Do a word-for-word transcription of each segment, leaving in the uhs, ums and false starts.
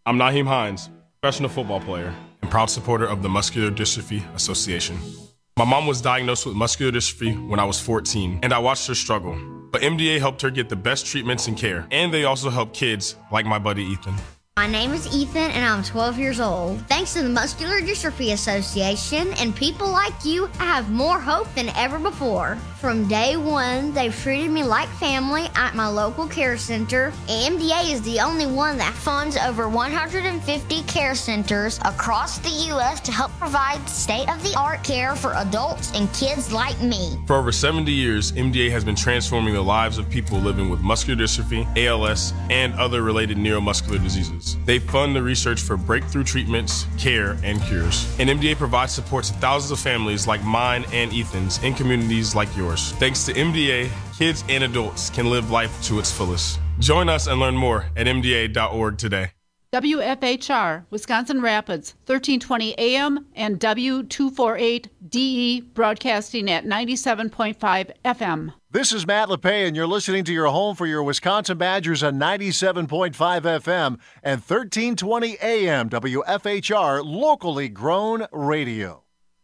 I'm Naheem Hines, professional football player and proud supporter of the Muscular Dystrophy Association. My mom was diagnosed with muscular dystrophy when I was fourteen, and I watched her struggle. But M D A helped her get the best treatments and care, and they also help kids like my buddy Ethan. My name is Ethan, and I'm twelve years old. Thanks to the Muscular Dystrophy Association and people like you, I have more hope than ever before. From day one, they've treated me like family at my local care center. M D A is the only one that funds over one hundred fifty care centers across the U S to help provide state-of-the-art care for adults and kids like me. For over seventy years, M D A has been transforming the lives of people living with muscular dystrophy, A L S, and other related neuromuscular diseases. They fund the research for breakthrough treatments, care, and cures. And M D A provides support to thousands of families like mine and Ethan's in communities like yours. Thanks to M D A, kids and adults can live life to its fullest. Join us and learn more at M D A dot org today. W F H R, Wisconsin Rapids, thirteen twenty A M and W two forty-eight D E, broadcasting at ninety-seven point five F M. This is Matt LePay, and you're listening to your home for your Wisconsin Badgers on ninety-seven point five F M and thirteen twenty A M W F H R, locally grown radio.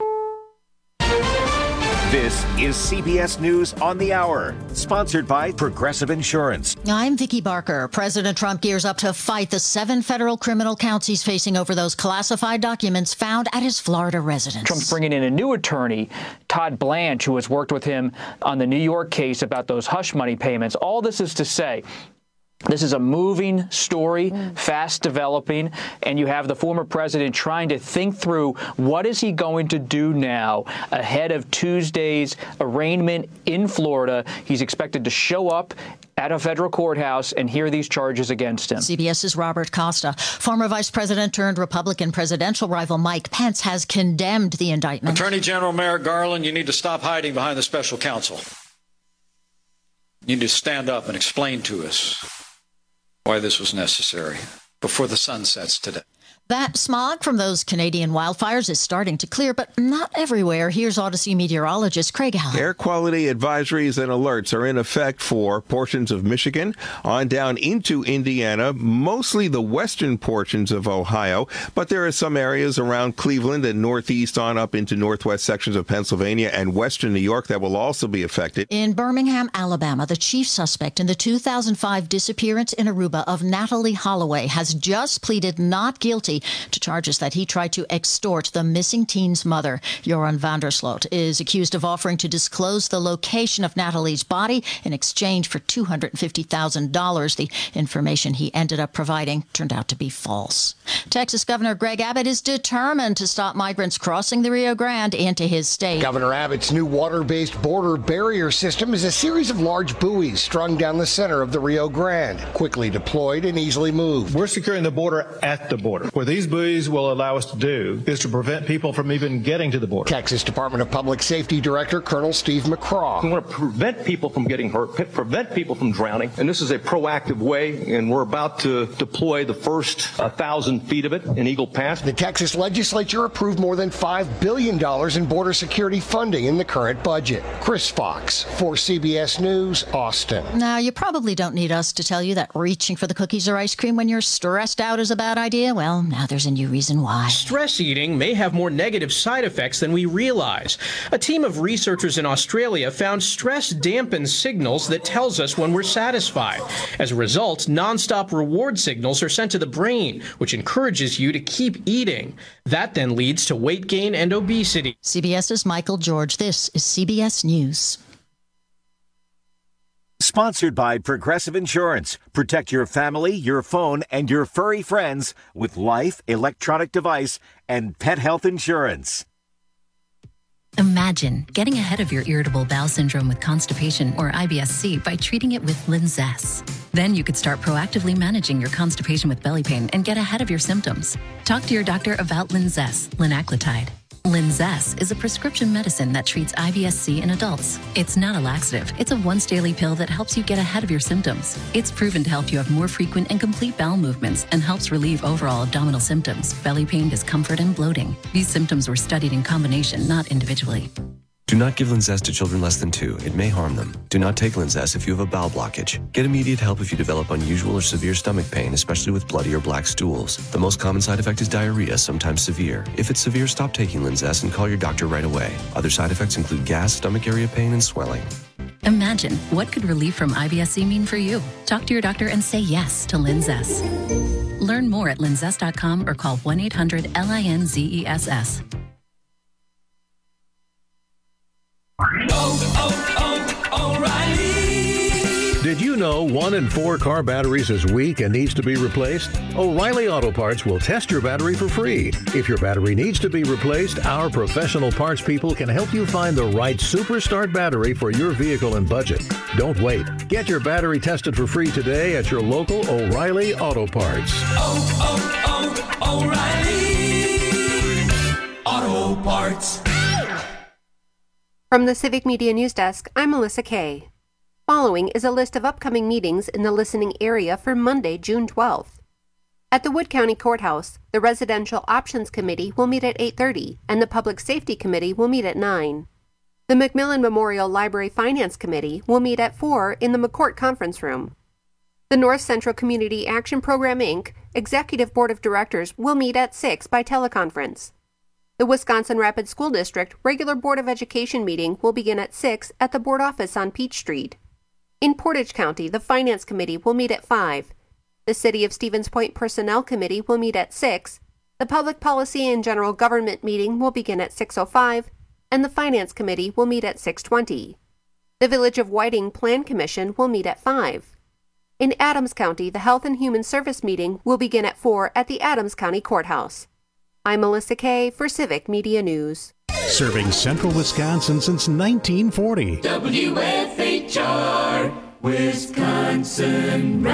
This is C B S News on the Hour, sponsored by Progressive Insurance. I'm Vicki Barker. President Trump gears up to fight the seven federal criminal counts he's facing over those classified documents found at his Florida residence. Trump's bringing in a new attorney, Todd Blanche, who has worked with him on the New York case about those hush money payments. All this is to say, this is a moving story, fast developing, and you have the former president trying to think through what is he going to do now ahead of Tuesday's arraignment in Florida. He's expected to show up at a federal courthouse and hear these charges against him. CBS's Robert Costa. Former Vice President turned Republican presidential rival Mike Pence has condemned the indictment. Attorney General Merrick Garland, you need to stop hiding behind the special counsel. You need to stand up and explain to us why this was necessary before the sun sets today. That smog from those Canadian wildfires is starting to clear, but not everywhere. Here's Odyssey meteorologist Craig Allen. Air quality advisories and alerts are in effect for portions of Michigan on down into Indiana, mostly the western portions of Ohio, but there are some areas around Cleveland and northeast on up into northwest sections of Pennsylvania and western New York that will also be affected. In Birmingham, Alabama, the chief suspect in the two thousand five disappearance in Aruba of Natalie Holloway has just pleaded not guilty to charges that he tried to extort the missing teen's mother. Joran Vandersloot is accused of offering to disclose the location of Natalie's body in exchange for two hundred fifty thousand dollars. The information he ended up providing turned out to be false. Texas Governor Greg Abbott is determined to stop migrants crossing the Rio Grande into his state. Governor Abbott's new water-based border barrier system is a series of large buoys strung down the center of the Rio Grande, quickly deployed and easily moved. We're securing the border at the border. What these buoys will allow us to do is to prevent people from even getting to the border. Texas Department of Public Safety Director Colonel Steve McCraw. We want to prevent people from getting hurt, prevent people from drowning, and this is a proactive way, and we're about to deploy the first one thousand feet of it in Eagle Pass. The Texas legislature approved more than five billion dollars in border security funding in the current budget. Chris Fox for C B S News, Austin. Now, you probably don't need us to tell you that reaching for the cookies or ice cream when you're stressed out is a bad idea. Well, now there's a new reason why. Stress eating may have more negative side effects than we realize. A team of researchers in Australia found stress dampens signals that tells us when we're satisfied. As a result, nonstop reward signals are sent to the brain, which encourages you to keep eating. That then leads to weight gain and obesity. CBS's Michael George. This is C B S News. Sponsored by Progressive Insurance. Protect your family, your phone, and your furry friends with life, electronic device, and pet health insurance. Imagine getting ahead of your irritable bowel syndrome with constipation or I B S C by treating it with Linzess. Then you could start proactively managing your constipation with belly pain and get ahead of your symptoms. Talk to your doctor about Linzess, linaclotide. Linzess is a prescription medicine that treats I B S C in adults. It's not a laxative. It's a once-daily pill that helps you get ahead of your symptoms. It's proven to help you have more frequent and complete bowel movements and helps relieve overall abdominal symptoms, belly pain, discomfort, and bloating. These symptoms were studied in combination, not individually. Do not give Linzess to children less than two. It may harm them. Do not take Linzess if you have a bowel blockage. Get immediate help if you develop unusual or severe stomach pain, especially with bloody or black stools. The most common side effect is diarrhea, sometimes severe. If it's severe, stop taking Linzess and call your doctor right away. Other side effects include gas, stomach area pain, and swelling. Imagine, what could relief from I B S C mean for you? Talk to your doctor and say yes to Linzess. Learn more at linzess dot com or call one eight hundred L I N Z E S S. Oh, oh, oh, O'Reilly! Did you know one in four car batteries is weak and needs to be replaced? O'Reilly Auto Parts will test your battery for free. If your battery needs to be replaced, our professional parts people can help you find the right Super Start battery for your vehicle and budget. Don't wait. Get your battery tested for free today at your local O'Reilly Auto Parts. Oh, oh, oh, O'Reilly! Auto Parts. From the Civic Media News Desk, I'm Melissa Kay. Following is a list of upcoming meetings in the listening area for Monday, June twelfth. At the Wood County Courthouse, the Residential Options Committee will meet at eight thirty, and the Public Safety Committee will meet at nine. The Macmillan Memorial Library Finance Committee will meet at four in the McCourt Conference Room. The North Central Community Action Program, Incorporated. Executive Board of Directors will meet at six by teleconference. The Wisconsin Rapids School District regular Board of Education meeting will begin at six at the board office on Peach Street. In Portage County, the Finance Committee will meet at five. The City of Stevens Point Personnel Committee will meet at six. The Public Policy and General Government meeting will begin at six oh five, and the Finance Committee will meet at six twenty. The Village of Whiting Plan Commission will meet at five. In Adams County, the Health and Human Service meeting will begin at four at the Adams County Courthouse. I'm Melissa Kay for Civic Media News. Serving Central Wisconsin since nineteen forty. W F H R, Wisconsin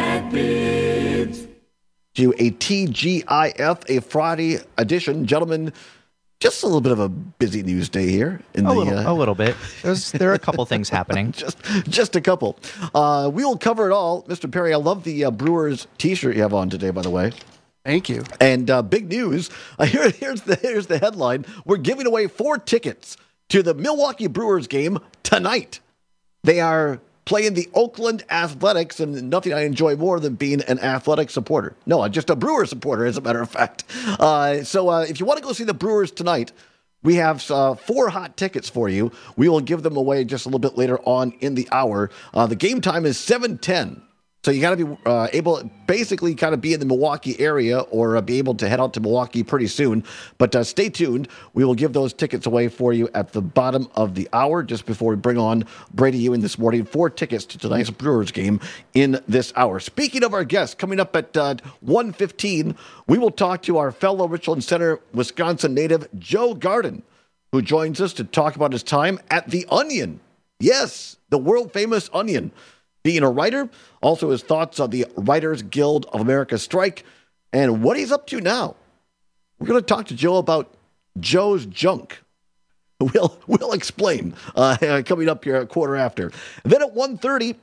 Rapids. To a T G I F, a Friday edition. Gentlemen, just a little bit of a busy news day here. In a, the, little, uh, a little bit. There's, there are a couple things happening. just, just a couple. Uh, we will cover it all. Mister Perry, I love the uh, Brewers t-shirt you have on today, by the way. Thank you. And uh, big news, uh, here, here's, the, here's the headline. We're giving away four tickets to the Milwaukee Brewers game tonight. They are playing the Oakland Athletics, and nothing I enjoy more than being an athletic supporter. No, I'm just a Brewer supporter, as a matter of fact. Uh, so uh, if you want to go see the Brewers tonight, we have uh, four hot tickets for you. We will give them away just a little bit later on in the hour. Uh, the game time is seven ten. So you got to be uh, able, basically, kind of be in the Milwaukee area or uh, be able to head out to Milwaukee pretty soon. But uh, stay tuned. We will give those tickets away for you at the bottom of the hour, just before we bring on Brady Ewing this morning. Four tickets to tonight's Brewers game in this hour. Speaking of our guests, coming up at uh, one fifteen, we will talk to our fellow Richland Center, Wisconsin native, Joe Garden, who joins us to talk about his time at The Onion. Yes, the world-famous Onion. Being a writer, also his thoughts on the Writers Guild of America strike, and what he's up to now. We're going to talk to Joe about Joe's Junk. We'll, we'll explain uh, coming up here a quarter after. Then at one thirty,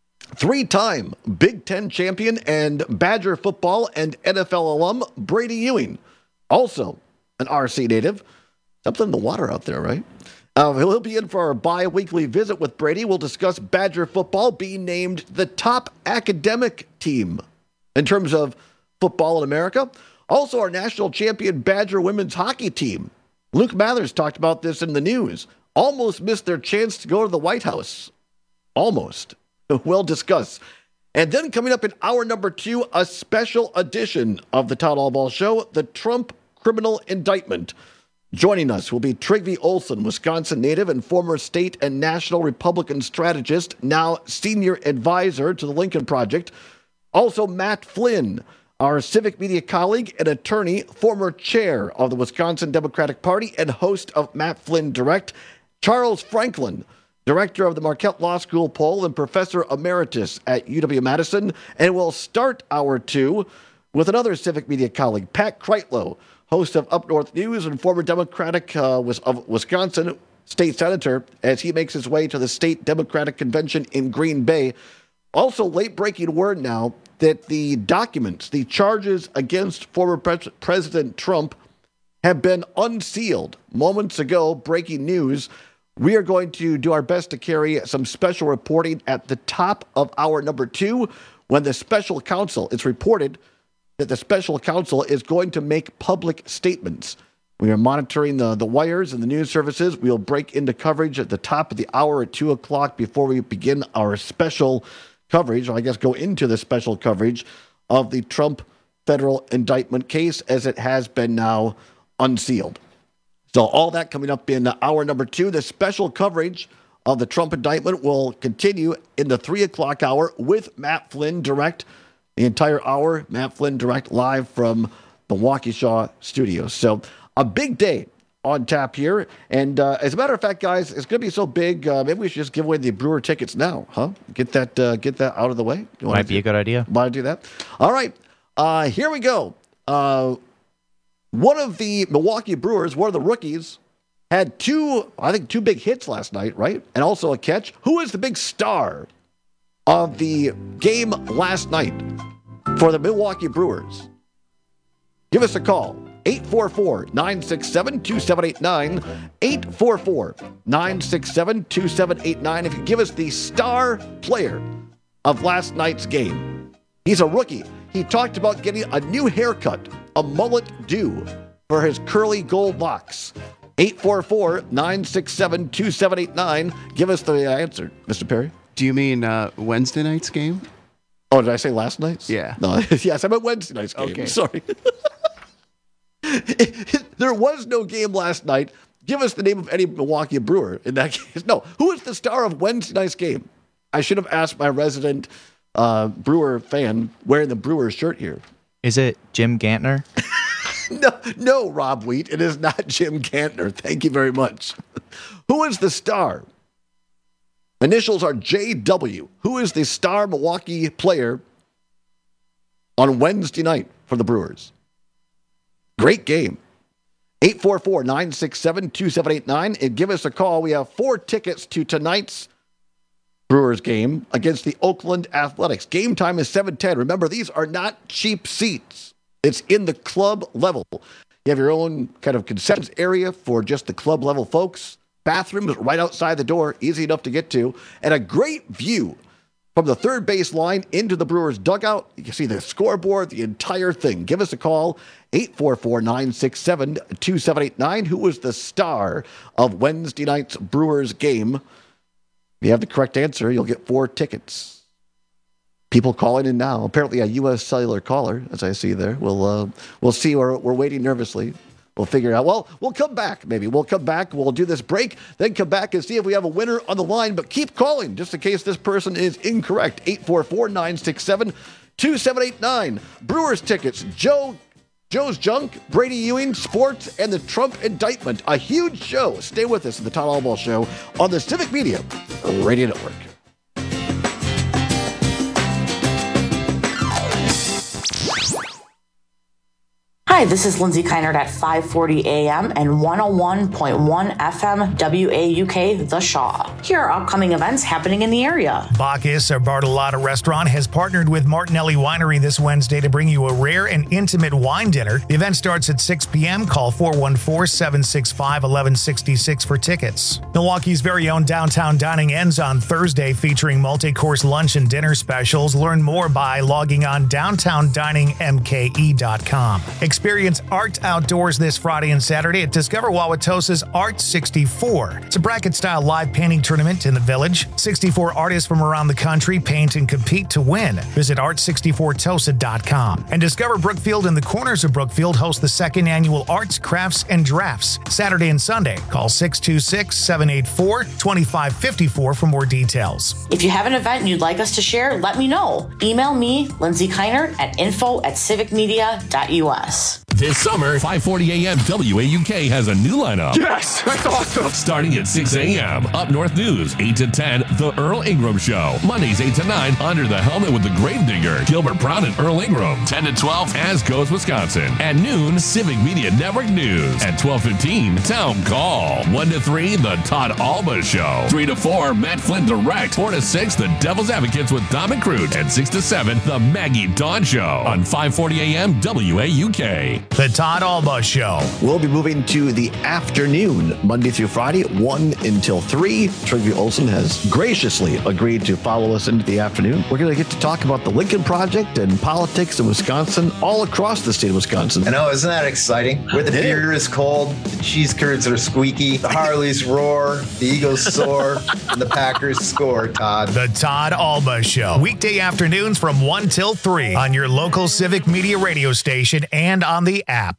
three-time Big Ten champion and Badger football and N F L alum Brady Ewing. Also an R C native. Something in the water out there, right? Uh, he'll be in for our bi-weekly visit with Brady. We'll discuss Badger football being named the top academic team in terms of football in America. Also, our national champion Badger women's hockey team. Luke Mathers talked about this in the news. Almost missed their chance to go to the White House. Almost. We'll discuss. And then coming up in hour number two, a special edition of the Todd Allball Show, the Trump criminal indictment. Joining us will be Trygve Olsen, Wisconsin native and former state and national Republican strategist, now senior advisor to the Lincoln Project. Also, Matt Flynn, our civic media colleague and attorney, former chair of the Wisconsin Democratic Party and host of Matt Flynn Direct. Charles Franklin, director of the Marquette Law School poll and professor emeritus at U W-Madison. And we'll start hour two with another civic media colleague, Pat Kreitlow, host of Up North News and former Democratic uh, of Wisconsin state senator, as he makes his way to the state Democratic convention in Green Bay. Also, late-breaking word now that the documents, the charges against former Pre- President Trump have been unsealed. Moments ago, breaking news, We are going to do our best to carry some special reporting at the top of hour number two when the special counsel, it's reported that the special counsel is going to make public statements. We are monitoring the, the wires and the news services. We'll break into coverage at the top of the hour at two o'clock before we begin our special coverage, or I guess go into the special coverage of the Trump federal indictment case as it has been now unsealed. So all that coming up in hour number two. The special coverage of the Trump indictment will continue in the three o'clock hour with Matt Flynn Direct. The entire hour, Matt Flynn Direct live from the Waukesha studios. So a big day on tap here. And uh, as a matter of fact, guys, it's going to be so big, uh, maybe we should just give away the Brewer tickets now, huh? Get that uh, get that out of the way. You Might be do, a good idea. Want to do that? All right. Uh, here we go. Uh, one of the Milwaukee Brewers, one of the rookies, had two, I think, two big hits last night, right? And also a catch. Who is the big star of the game last night for the Milwaukee Brewers? Give us a call. eight four four, nine six seven, two seven eight nine. eight four four, nine six seven, two seven eight nine. If you give us the star player of last night's game. He's a rookie. He talked about getting a new haircut, a mullet do, for his curly gold locks. eight four four, nine six seven, two seven eight nine. Give us the answer, Mister Perry. Do you mean uh, Wednesday night's game? Oh, did I say last night's? Yeah. No, yes, I meant Wednesday night's game. Okay. Sorry. There was no game last night. Give us the name of any Milwaukee Brewer in that case. No, who is the star of Wednesday night's game? I should have asked my resident uh, Brewer fan wearing the Brewers shirt here. Is it Jim Gantner? no, no, Rob Wheat. It is not Jim Gantner. Thank you very much. Who is the star? Initials are J W. Who is the star Milwaukee player on Wednesday night for the Brewers? Great game. eight four four, nine six seven, two seven eight nine. And give us a call. We have four tickets to tonight's Brewers game against the Oakland Athletics. Game time is seven ten. Remember, these are not cheap seats. It's in the club level. You have your own kind of concessions area for just the club level folks. Bathrooms right outside the door, easy enough to get to. And a great view from the third base line into the Brewers dugout. You can see the scoreboard, the entire thing. Give us a call, eight four four, nine six seven, two seven eight nine. Who was the star of Wednesday night's Brewers game? If you have the correct answer, you'll get four tickets. People calling in now. Apparently a U S Cellular caller, as I see there. We'll uh, we'll see. We're, we're waiting nervously. We'll figure it out. Well, we'll come back, maybe. We'll come back. We'll do this break, then come back and see if we have a winner on the line. But keep calling, just in case this person is incorrect. eight four four, nine six seven, two seven eight nine. Brewers tickets. Joe, Joe's Junk, Brady Ewing, sports, and the Trump indictment. A huge show. Stay with us in the Todd Albaugh Show on the Civic Media Radio Network. Hi, this is Lindsay Keinert at five forty A M and one oh one point one F M W A U K, The Shaw. Here are upcoming events happening in the area. Bacchus, a Bartolotta restaurant, has partnered with Martinelli Winery this Wednesday to bring you a rare and intimate wine dinner. The event starts at six p.m. Call four one four, seven six five, one one six six for tickets. Milwaukee's very own downtown dining ends on Thursday, featuring multi-course lunch and dinner specials. Learn more by logging on downtown dining m k e dot com. Experience art outdoors this Friday and Saturday at Discover Wauwatosa's Art sixty-four. It's a bracket-style live painting tournament in the village. sixty-four artists from around the country paint and compete to win. Visit art sixty-four tosa dot com. And Discover Brookfield and the Corners of Brookfield host the second annual Arts, Crafts, and Drafts, Saturday and Sunday. Call six two six, seven eight four, two five five four for more details. If you have an event you'd like us to share, let me know. Email me, Lindsay Keinert, at info at civicmedia dot u s. This summer, five forty A M W A U K has a new lineup. Yes, that's awesome. Starting at six A M Up North News, eight to ten, The Earl Ingram Show. Mondays, eight to nine, Under the Helmet with the Gravedigger, Gilbert Brown and Earl Ingram. ten to twelve, As Goes Wisconsin. At noon, Civic Media Network News. At twelve fifteen, Town Call. one to three, The Todd Albaugh Show. three to four, Matt Flynn Direct. four to six, The Devil's Advocates with Dom and Crute. And six to seven, The Maggie Dawn Show on five forty A M W A U K. The Todd Alba Show. We'll be moving to the afternoon, Monday through Friday, one until three. Trygve Olsen has graciously agreed to follow us into the afternoon. We're going to get to talk about the Lincoln Project and politics in Wisconsin, all across the state of Wisconsin. I know, isn't that exciting? Where the beer is cold, the cheese curds are squeaky, the Harleys roar, the Eagles soar, and the Packers score, Todd. The Todd Alba Show. Weekday afternoons from one till three on your local Civic Media radio station and on the app.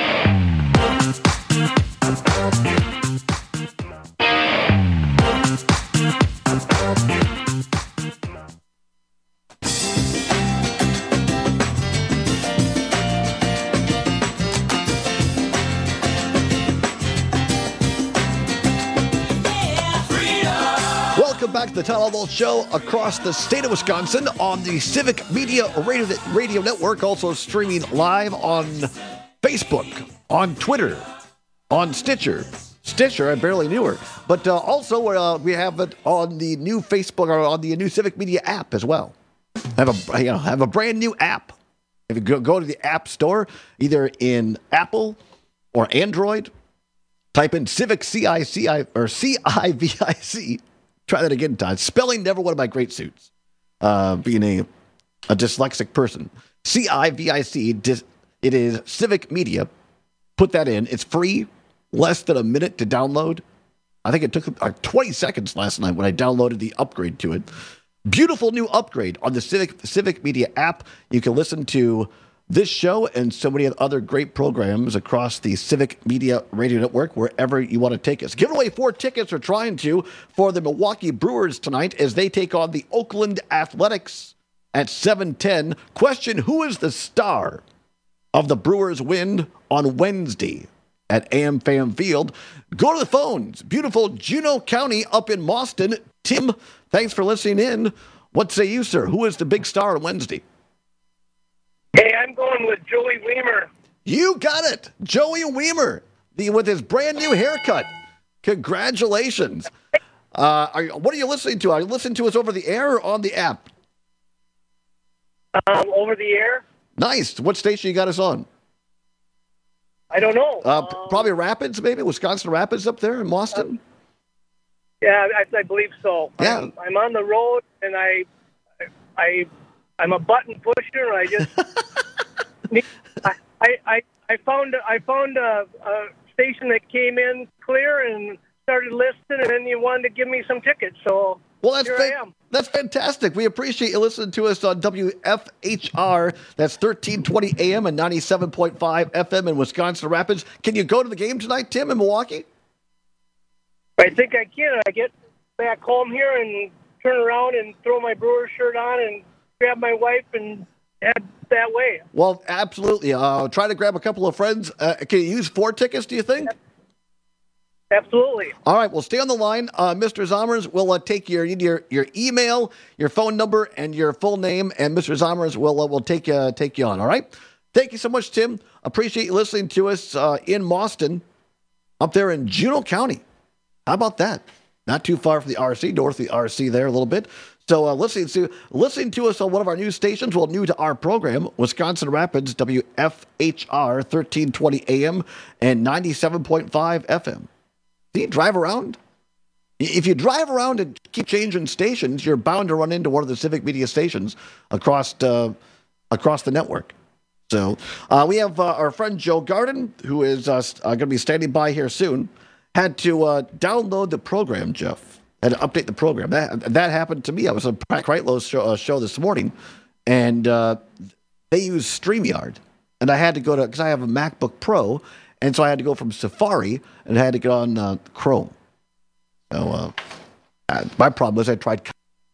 Welcome back to the Todd Alba Show across the state of Wisconsin on the Civic Media Radio, Radio Network, also streaming live on Facebook, on Twitter, on Stitcher. Stitcher, I barely knew her. But uh, also uh, we have it on the new Facebook or on the new Civic Media app as well. I have a, you know, have a brand new app. If you go, go to the App Store, either in Apple or Android, type in Civic C I C I or C I V I C. Try that again, Todd. Spelling, never one of my great suits. Uh, being a, a dyslexic person. C I V I C, dis, it is Civic Media. Put that in. It's free, less than a minute to download. I think it took uh, twenty seconds last night when I downloaded the upgrade to it. Beautiful new upgrade on the Civic, Civic Media app. You can listen to this show and so many other great programs across the Civic Media Radio Network, wherever you want to take us. Giving away four tickets, or trying to, for the Milwaukee Brewers tonight as they take on the Oakland Athletics at seven ten. Question, who is the star of the Brewers win on Wednesday at AmFam Field? Go to the phones. Beautiful Juneau County up in Mauston. Tim, thanks for listening in. What say you, sir? Who is the big star on Wednesday? Hey, I'm going with Joey Weimer. You got it. Joey Weimer, the, with his brand new haircut. Congratulations. Uh, are you, what are you listening to? Are you listening to us over the air or on the app? Um, over the air. Nice. What station you got us on? I don't know. Uh, um, probably Rapids, maybe? Wisconsin Rapids up there in Mauston? Um, yeah, I, I believe so. Yeah. I'm, I'm on the road, and I, I, I'm a button pusher. I just, I, I, I found, I found a, a station that came in clear and started listening, and then you wanted to give me some tickets. So well, that's here fa- I am. That's fantastic. We appreciate you listening to us on W F H R. That's thirteen twenty A M and ninety-seven point five F M in Wisconsin Rapids. Can you go to the game tonight, Tim, in Milwaukee? I think I can. I get back home here and turn around and throw my Brewer shirt on and grab my wife and head that way. Well, absolutely. Uh, try to grab a couple of friends. Uh, can you use four tickets, do you think? Absolutely. All right. Well, stay on the line. Uh, Mister Zommers will uh, take your, your your email, your phone number, and your full name, and Mister Zommers will uh, will take, uh, take you on. All right? Thank you so much, Tim. Appreciate you listening to us uh, in Mauston, up there in Juneau County. How about that? Not too far from the R C, north of the R C there a little bit. So uh, listening to listening to us on one of our news stations, well, new to our program, Wisconsin Rapids, W F H R, thirteen twenty A M and ninety-seven point five F M. Do you drive around? If you drive around and keep changing stations, you're bound to run into one of the Civic Media stations across uh, across the network. So uh, we have uh, our friend Joe Garden, who is uh, uh, going to be standing by here soon. Had to uh, download the program, Jeff. Had to update the program. That that happened to me. I was on Pat Kreitlow's show, uh, show this morning, and uh, they use StreamYard. And I had to go to, because I have a MacBook Pro, and so I had to go from Safari and I had to get on uh, Chrome. So uh, my problem was I tried.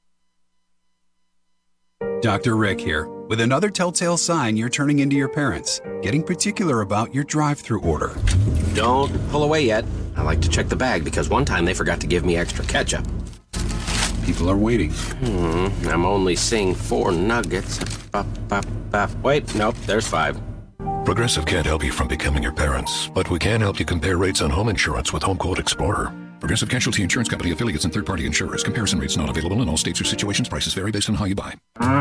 Doctor Rick here, with another telltale sign you're turning into your parents, getting particular about your drive-thru order. Don't pull away yet. I like to check the bag because one time they forgot to give me extra ketchup. People are waiting. Hmm, I'm only seeing four nuggets. Bup, bup, bup. Wait, nope, there's five. Progressive can't help you from becoming your parents, but we can help you compare rates on home insurance with HomeQuote Explorer. Progressive Casualty Insurance Company, affiliates, and third-party insurers. Comparison rates not available in all states or situations. Prices vary based on how you buy.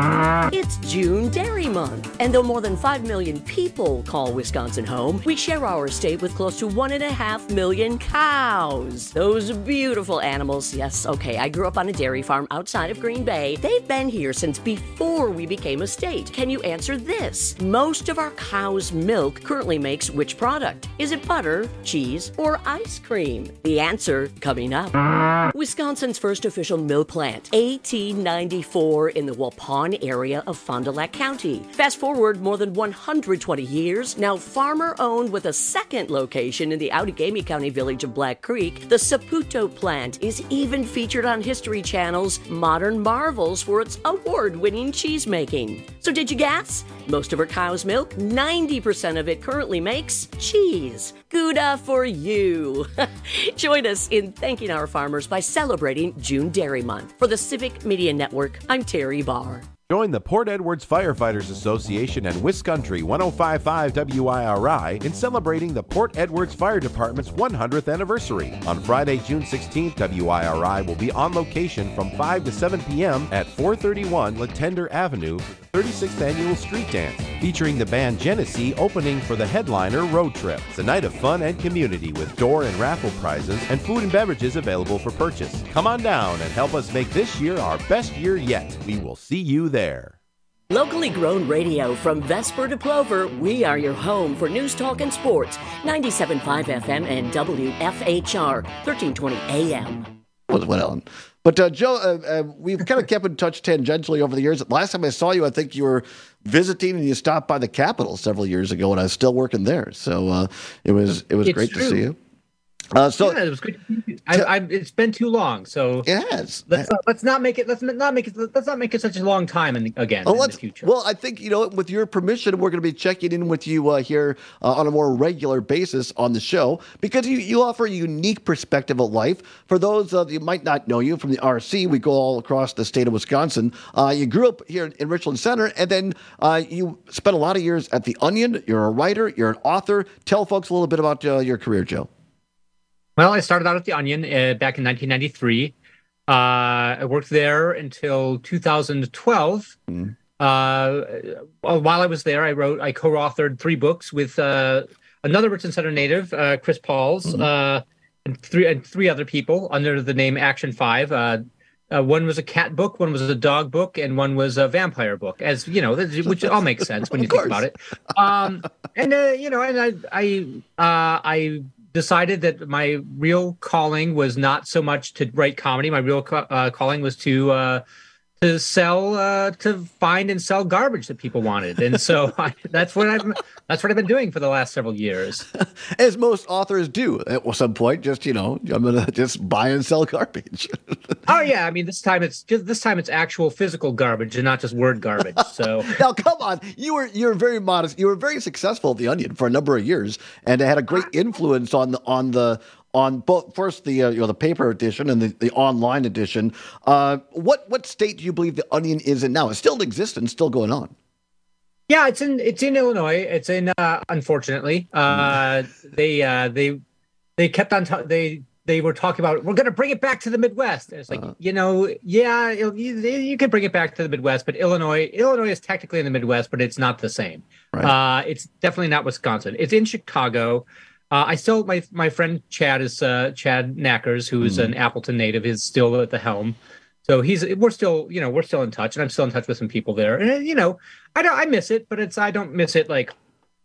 It's June Dairy Month, and though more than five million people call Wisconsin home, we share our state with close to one and a half million cows. Those beautiful animals. Yes, okay, I grew up on a dairy farm outside of Green Bay. They've been here since before we became a state. Can you answer this? Most of our cow's milk currently makes which product? Is it butter, cheese, or ice cream? The answer coming up. Wisconsin's first official milk plant, A T ninety-four, in the Waupun area of Fond du Lac County. Fast forward more than one hundred twenty years, now farmer-owned with a second location in the Outagamie County village of Black Creek, the Saputo plant is even featured on History Channel's Modern Marvels for its award-winning cheese-making. So did you guess? Most of our cow's milk, ninety percent of it currently makes cheese. Gouda for you. Join us in thanking our farmers by celebrating June Dairy Month. For the Civic Media Network, I'm Terry Barr. Join the Port Edwards Firefighters Association and Wiscountry one oh five point five W I R I in celebrating the Port Edwards Fire Department's one hundredth anniversary. On Friday, June sixteenth, W I R I will be on location from five to seven p.m. at four thirty-one Latender Avenue for the thirty-sixth Annual Street Dance, featuring the band Genesee opening for the headliner Road Trip. It's a night of fun and community with door and raffle prizes and food and beverages available for purchase. Come on down and help us make this year our best year yet. We will see you there. Locally grown radio from Vesper to Plover, we are your home for news, talk, and sports. ninety-seven point five F M and W F H R, thirteen twenty A M. What went on? But uh, Joe, uh, uh, we've kind of kept in touch tangentially over the years. Last time I saw you, I think you were visiting and you stopped by the Capitol several years ago, and I was still working there. So uh, it was it was It's great true. to see you. Uh, so yeah, it was good. I, I, it's been too long, so yes. Let's uh, let's not make it. Let's not make it. Let's not make it such a long time in, again Well, in the let's- future. well, I think, you know, with your permission, we're going to be checking in with you uh, here uh, on a more regular basis on the show because you, you offer a unique perspective of life. For those uh, that might not know you from the R C, we go all across the state of Wisconsin. Uh, you grew up here in Richland Center, and then uh, you spent a lot of years at The Onion. You're a writer. You're an author. Tell folks a little bit about uh, your career, Joe. Well, I started out at The Onion uh, back in nineteen ninety-three. Uh, I worked there until two thousand twelve. Mm. Uh, while I was there, I wrote, I co-authored three books with uh, another Richland Center native, uh, Chris Pauls, Mm-hmm. uh, and three and three other people under the name Action Five. Uh, uh, one was a cat book, one was a dog book, and one was a vampire book. As you know, which all makes sense when you think about it. Um, and uh, you know, and I, I, uh, I. decided that my real calling was not so much to write comedy. My real ca- uh, calling was to uh, to sell, uh, to find and sell garbage that people wanted, and so I, that's what I'm. That's what I've been doing for the last several years. As most authors do at some point, just, you know, I'm going to just buy and sell garbage. Oh yeah, I mean this time it's just this time it's actual physical garbage and not just word garbage. So Now, come on, you were you were very modest. You were very successful at The Onion for a number of years, and it had a great influence on the on the on both first the uh, you know the paper edition and the, the online edition. Uh, what what state do you believe The Onion is in now? It's still in existence, still going on. yeah, it's in it's in Illinois. It's in uh, unfortunately uh, they uh, they they kept on ta- they. They were talking about, we're going to bring it back to the Midwest. And it's like, uh-huh. you know, yeah, you, you can bring it back to the Midwest, but Illinois, Illinois is technically in the Midwest, but it's not the same. Right. Uh, it's definitely not Wisconsin. It's in Chicago. Uh, I still, my my friend Chad is uh, Chad Knackers, who is mm. an Appleton native, is still at the helm. So he's, we're still, you know, we're still in touch, and I'm still in touch with some people there. And you know, I don't, I miss it, but it's, I don't miss it like.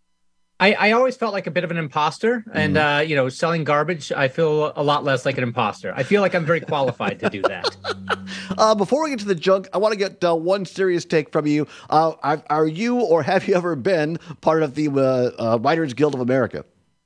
I, I always felt like a bit of an imposter, and mm. uh, you know, selling garbage, I feel a lot less like an imposter. I feel like I'm very qualified to do that. Uh, before we get to the junk, I want to get uh, one serious take from you. Uh, are, are you, or have you ever been, part of the uh, uh, Writers Guild of America?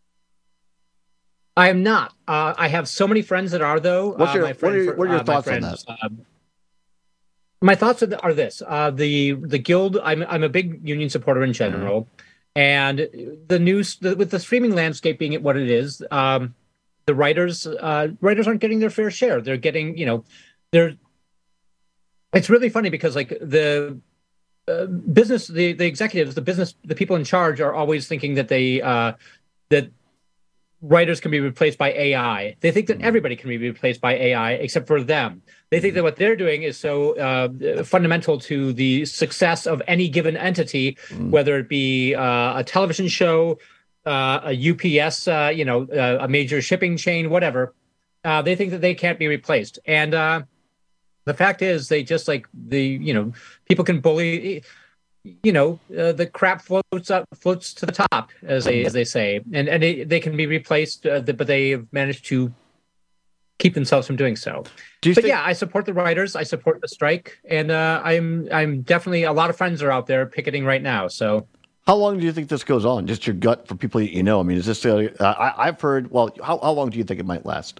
I am not. Uh, I have so many friends that are, though. What's your, uh, my friend, what are your, what are your uh, thoughts friends, on that? Uh, my thoughts are, th- are this: uh, the the guild. I'm I'm a big union supporter in general. Mm-hmm. And the news, the, with the streaming landscape being what it is, um, the writers uh, writers aren't getting their fair share. They're getting, you know, they're. It's really funny because like the uh, business, the the executives, the business, the people in charge are always thinking that they uh, that writers can be replaced by A I. They think that everybody can be replaced by A I except for them. They think that what they're doing is so uh, fundamental to the success of any given entity, mm. whether it be uh, a television show, uh, a U P S, uh, you know, uh, a major shipping chain, whatever. Uh, they think that they can't be replaced. And uh, the fact is, they just like the, you know, people can bully. You know, uh, the crap floats up, floats to the top, as they as they say, and and they, they can be replaced, uh, but they have managed to keep themselves from doing so. Do you but think- yeah, I support the writers. I support the strike, and uh, I'm I'm definitely a lot of friends are out there picketing right now. So, how long do you think this goes on? Just your gut for people you know. I mean, is this? Uh, I, I've heard. Well, how how long do you think it might last?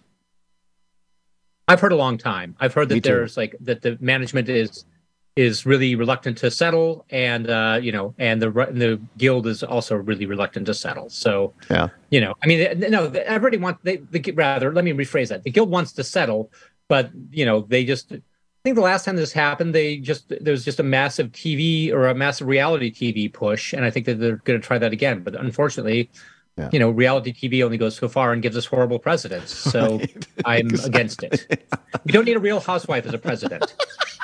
I've heard a long time. I've heard Me that too. there's like that the management is. is really reluctant to settle, and uh, you know, and the the guild is also really reluctant to settle. So, yeah, you know, I mean, no, everybody wants. They, the rather, let me rephrase that. The guild wants to settle, but you know, they just. I think the last time this happened, they just there was just a massive T V or a massive reality T V push, and I think that they're going to try that again. But unfortunately. Yeah. You know, reality T V only goes so far and gives us horrible presidents. So Right. I'm Exactly. against it. We don't need a real housewife as a president.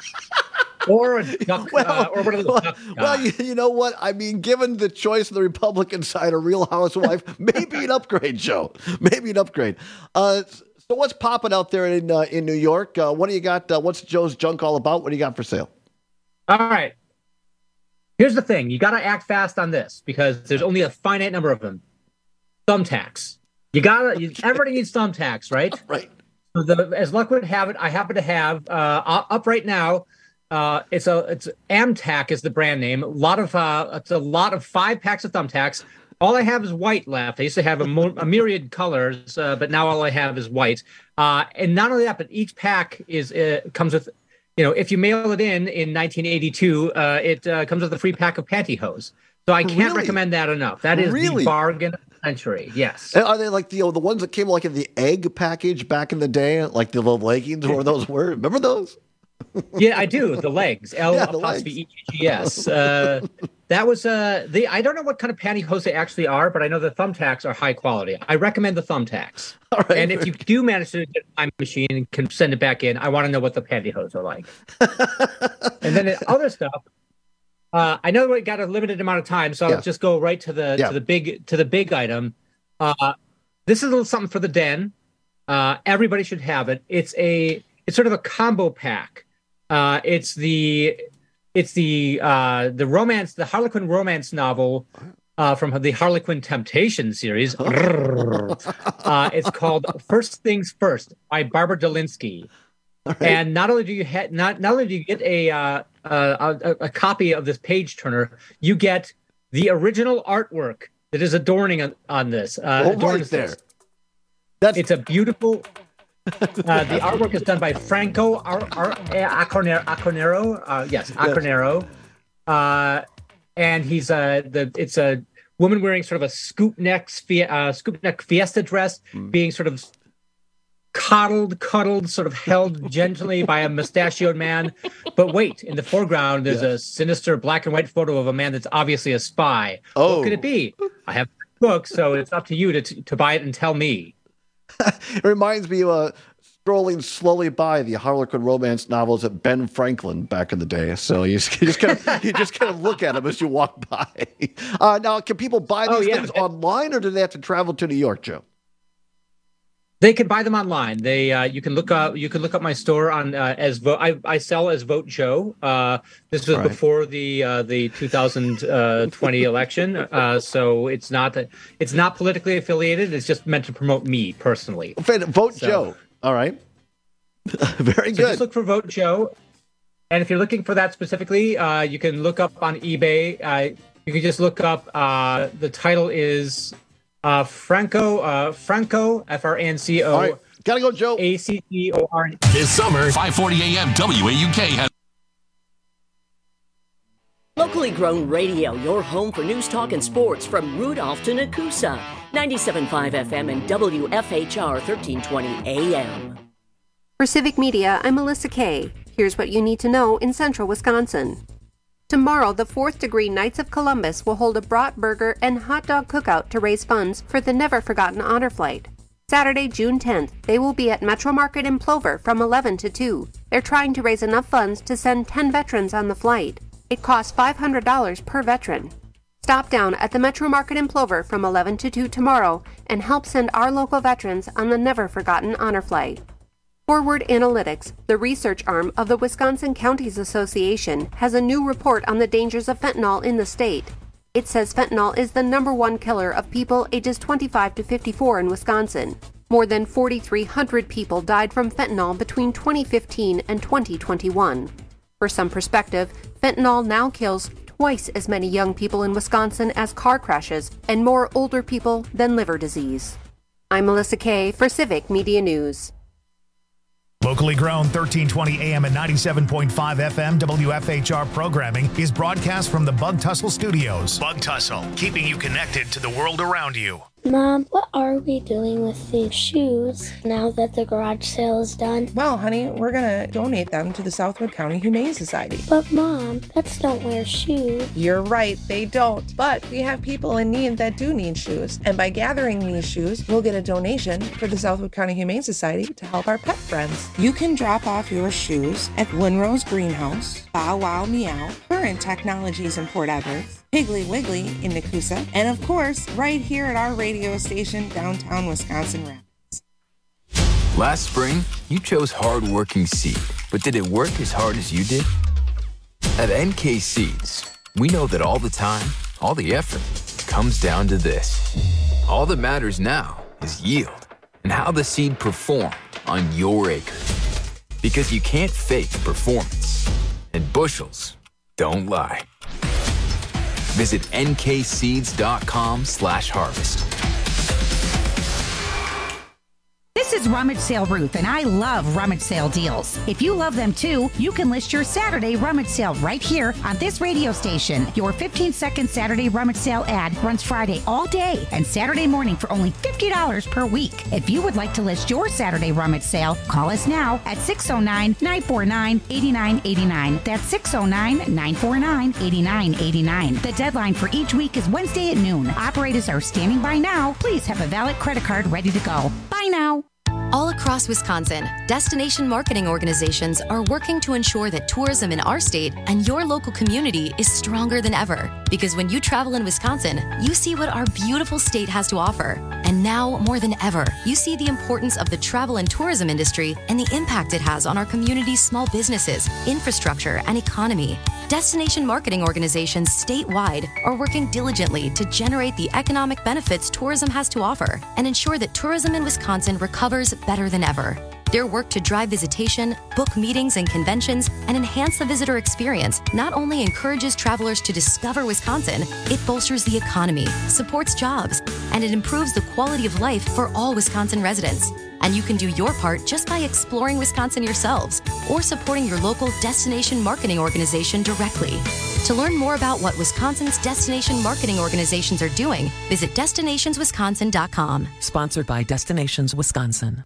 Or a duck, uh, or one of those duck, uh, Well, you, you know what? I mean, given the choice of the Republican side, a Real Housewife, maybe an upgrade, Joe. Maybe an upgrade. Uh, so what's popping out there in uh, in New York? Uh, what do you got? Uh, what's Joe's junk all about? What do you got for sale? All right. Here's the thing. You got to act fast on this because there's only a finite number of them. Thumbtacks. You got to, everybody needs thumbtacks, right? Right. So the, as luck would have it, I happen to have uh, up up right now. Uh, it's a it's Amtac is the brand name. A lot of uh, it's a lot of five packs of thumbtacks. All I have is white left. I used to have a, mo- a myriad colors, uh, but now all I have is white. Uh, and not only that, but each pack is uh, comes with, you know, if you mail it in in nineteen eighty-two, uh, it uh, comes with a free pack of pantyhose. So I can't Really? recommend that enough. That is Really? the bargain of the century. Yes. And are they like the the ones that came like in the egg package back in the day, like the little leggings, or those were? Remember those? Yeah, I do. The legs. L Yeah, the apostrophe E G G S. Uh, that was uh the I don't know what kind of pantyhose they actually are, but I know the thumbtacks are high quality. I recommend the thumbtacks. All right. And if you do manage to get a time machine and can send it back in, I want to know what the pantyhose are like. And then the other stuff. Uh, I know we got a limited amount of time, so Yeah. I'll just go right to the Yeah. to the big to the big item. Uh, this is a little something for the den. Uh, everybody should have it. It's a it's sort of a combo pack. Uh, it's the it's the uh, the romance the Harlequin romance novel uh, from the Harlequin Temptation series. uh, it's called First Things First by Barbara Delinsky. And not only do you ha- not not only do you get a, uh, uh, a a copy of this page turner, you get the original artwork that is adorning on, on this. Uh, Oh, adorns right there. this. It's a beautiful. Uh, the artwork is done by Franco Ar- Ar- Acornero. Acornero? Uh, yes, Acornero. Uh, and he's uh, the. It's a woman wearing sort of a scoop neck, fie- uh, scoop neck fiesta dress, being sort of coddled, cuddled, sort of held gently by a mustachioed man. But wait, in the foreground, there's a sinister black and white photo of a man that's obviously a spy. Oh. What could it be? I have the book, so it's up to you to to buy it and tell me. It reminds me of uh, strolling slowly by the Harlequin romance novels of Ben Franklin back in the day. So you just, you just kind of you just kind of look at them as you walk by. Uh, now, can people buy these Oh, yeah. things online, or do they have to travel to New York, Joe? They can buy them online. They uh, you can look up you can look up my store on uh, as vote. I, I sell as Vote Joe. Uh, this was Right. before the uh, the two thousand twenty election, uh, so it's not it's not politically affiliated. It's just meant to promote me personally. Vote So- Joe. All right. Very So good. just look for Vote Joe, and if you're looking for that specifically, uh, you can look up on eBay. Uh, you can just look up. Uh, the title is uh, Franco uh, Franco F R A N C O. All right. Gotta go, Joe. A C C O R. This summer, five forty A M W A U K has Locally grown radio, your home for news, talk, and sports from Rudolph to Nakusa. ninety-seven point five F M and W F H R thirteen twenty A M. For Civic Media, I'm Melissa Kay. Here's what you need to know in central Wisconsin. Tomorrow, the fourth Degree Knights of Columbus will hold a brat burger and hot dog cookout to raise funds for the Never Forgotten Honor Flight. Saturday, June tenth, they will be at Metro Market in Plover from eleven to two. They're trying to raise enough funds to send ten veterans on the flight. It costs five hundred dollars per veteran. Stop down at the Metro Market in Plover from eleven to two tomorrow and help send our local veterans on the Never Forgotten Honor Flight. Forward Analytics, the research arm of the Wisconsin Counties Association, has a new report on the dangers of fentanyl in the state. It says fentanyl is the number one killer of people ages twenty-five to fifty-four in Wisconsin. More than four thousand three hundred people died from fentanyl between twenty fifteen and twenty twenty-one. For some perspective, fentanyl now kills twice as many young people in Wisconsin as car crashes and more older people than liver disease. I'm Melissa Kay for Civic Media News. Locally grown thirteen twenty A M and ninety-seven point five F M W F H R programming is broadcast from the Bug Tussle Studios. Bug Tussle, keeping you connected to the world around you. Mom, what are we doing with these shoes now that the garage sale is done? Well, honey, we're going to donate them to the Southwood County Humane Society. But, Mom, pets don't wear shoes. You're right, they don't. But we have people in need that do need shoes. And by gathering these shoes, we'll get a donation for the Southwood County Humane Society to help our pet friends. You can drop off your shoes at Winrose Greenhouse, Bow Wow Meow, Current Technologies in Port Edwards, Piggly Wiggly in Nakusa, and of course, right here at our radio station, downtown Wisconsin Rapids. Last spring, you chose hard-working seed, but did it work as hard as you did? At N K Seeds, we know that all the time, all the effort, comes down to this. All that matters now is yield and how the seed performed on your acre. Because you can't fake performance, and bushels don't lie. Visit N K seeds dot com slash harvest. This is Rummage Sale Ruth, and I love rummage sale deals. If you love them too, you can list your Saturday rummage sale right here on this radio station. Your fifteen second Saturday rummage sale ad runs Friday all day and Saturday morning for only fifty dollars per week. If you would like to list your Saturday rummage sale, call us now at six oh nine, nine four nine, eight nine eight nine. That's six oh nine, nine four nine, eight nine eight nine. The deadline for each week is Wednesday at noon. Operators are standing by now. Please have a valid credit card ready to go. Bye now. All across Wisconsin, destination marketing organizations are working to ensure that tourism in our state and your local community is stronger than ever. Because when you travel in Wisconsin, you see what our beautiful state has to offer. And now, more than ever, you see the importance of the travel and tourism industry and the impact it has on our community's small businesses, infrastructure, and economy. Destination marketing organizations statewide are working diligently to generate the economic benefits tourism has to offer and ensure that tourism in Wisconsin recovers better than ever. Their work to drive visitation, book meetings and conventions, and enhance the visitor experience not only encourages travelers to discover Wisconsin, it bolsters the economy, supports jobs, and it improves the quality of life for all Wisconsin residents. And you can do your part just by exploring Wisconsin yourselves or supporting your local destination marketing organization directly. To learn more about what Wisconsin's destination marketing organizations are doing, visit destinations wisconsin dot com. Sponsored by Destinations Wisconsin.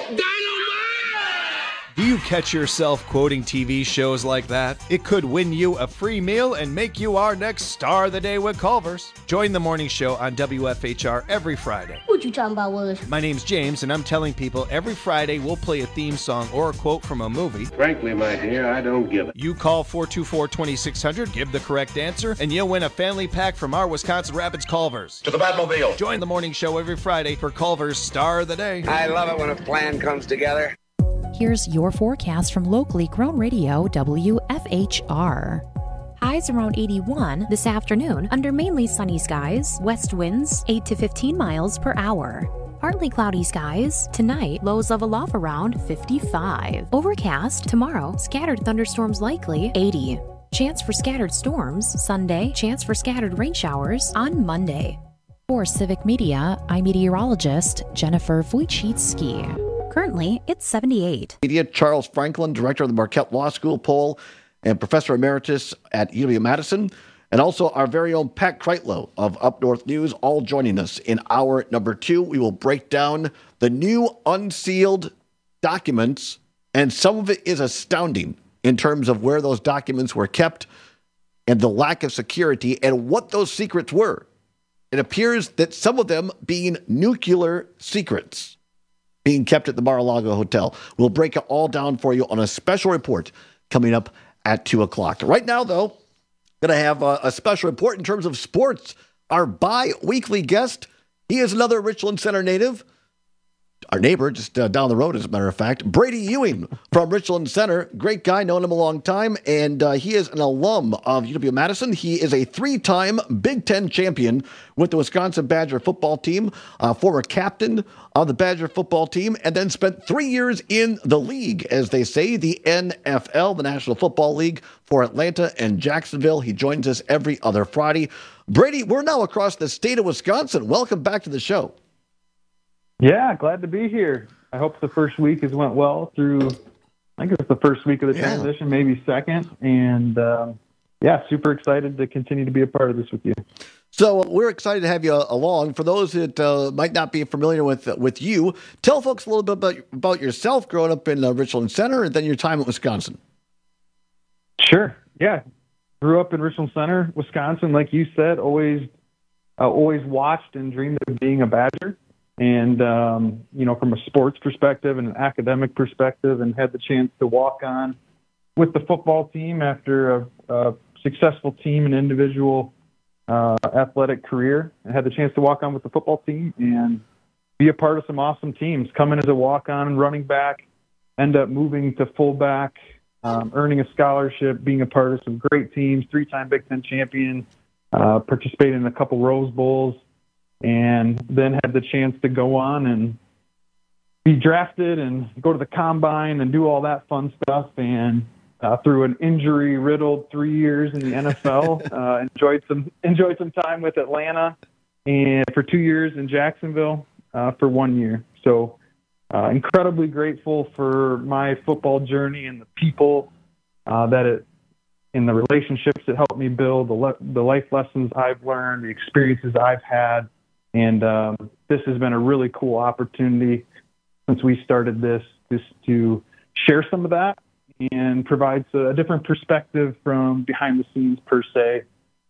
Do you catch yourself quoting T V shows like that? It could win you a free meal and make you our next star of the day with Culver's. Join the morning show on W F H R every Friday. What you talking about, Willis? My name's James, and I'm telling people every Friday we'll play a theme song or a quote from a movie. Frankly, my dear, I don't give it. You call four two four, two six zero zero, give the correct answer, and you'll win a family pack from our Wisconsin Rapids Culver's. To the Batmobile. Join the morning show every Friday for Culver's Star of the Day. I love it when a plan comes together. Here's your forecast from locally grown radio W F H R. Highs around eighty-one this afternoon under mainly sunny skies, west winds eight to fifteen miles per hour. Partly cloudy skies. Tonight, lows level off around fifty-five. Overcast. Tomorrow, scattered thunderstorms likely, eighty. Chance for scattered storms. Sunday, chance for scattered rain showers on Monday. For Civic Media, I'm meteorologist Jennifer Wojcicki. Currently, it's seventy-eight. Media, Charles Franklin, director of the Marquette Law School poll and professor emeritus at U W-Madison, and also our very own Pat Kreitlow of Up North News, all joining us in hour number two. We will break down the new unsealed documents, and some of it is astounding in terms of where those documents were kept. and the lack of security and what those secrets were. It appears that some of them being nuclear secrets being kept at the Mar-a-Lago Hotel. We'll break it all down for you on a special report coming up at two o'clock. Right now, though, going to have a, a special report in terms of sports. Our bi-weekly guest, he is another Richland Center native, our neighbor just uh, down the road, as a matter of fact, Brady Ewing from Richland Center. Great guy, known him a long time, and uh, he is an alum of U W-Madison. He is a three-time Big Ten champion with the Wisconsin Badger football team, uh, former captain of the Badger football team, and then spent three years in the league, as they say, the N F L, the National Football League, for Atlanta and Jacksonville. He joins us every other Friday. Brady, we're now across the state of Wisconsin. Welcome back to the show. Yeah, glad to be here. I hope the first week has went well through, I think it's the first week of the Yeah. transition, maybe second. And, um, yeah, super excited to continue to be a part of this with you. So we're excited to have you along. For those that uh, might not be familiar with with you, tell folks a little bit about, about yourself growing up in uh, Richland Center and then your time at Wisconsin. Sure. Yeah. Grew up in Richland Center, Wisconsin. Like you said, always, uh, always watched and dreamed of being a Badger. And, um, you know, from a sports perspective and an academic perspective, and had the chance to walk on with the football team after a, a successful team and individual uh, athletic career. I had the chance to walk on with the football team and be a part of some awesome teams, come in as a walk-on and running back, end up moving to fullback, um, earning a scholarship, being a part of some great teams, three-time Big Ten champion, uh, participating in a couple Rose Bowls, and then had the chance to go on and be drafted and go to the combine and do all that fun stuff. And uh, through an injury-riddled three years in the N F L, uh, enjoyed some enjoyed some time with Atlanta, and for two years in Jacksonville uh, for one year. So uh, incredibly grateful for my football journey and the people uh, that it, and the relationships that helped me build, the, le- the life lessons I've learned, the experiences I've had. And um, this has been a really cool opportunity since we started this, just to share some of that and provides a different perspective from behind the scenes, per se,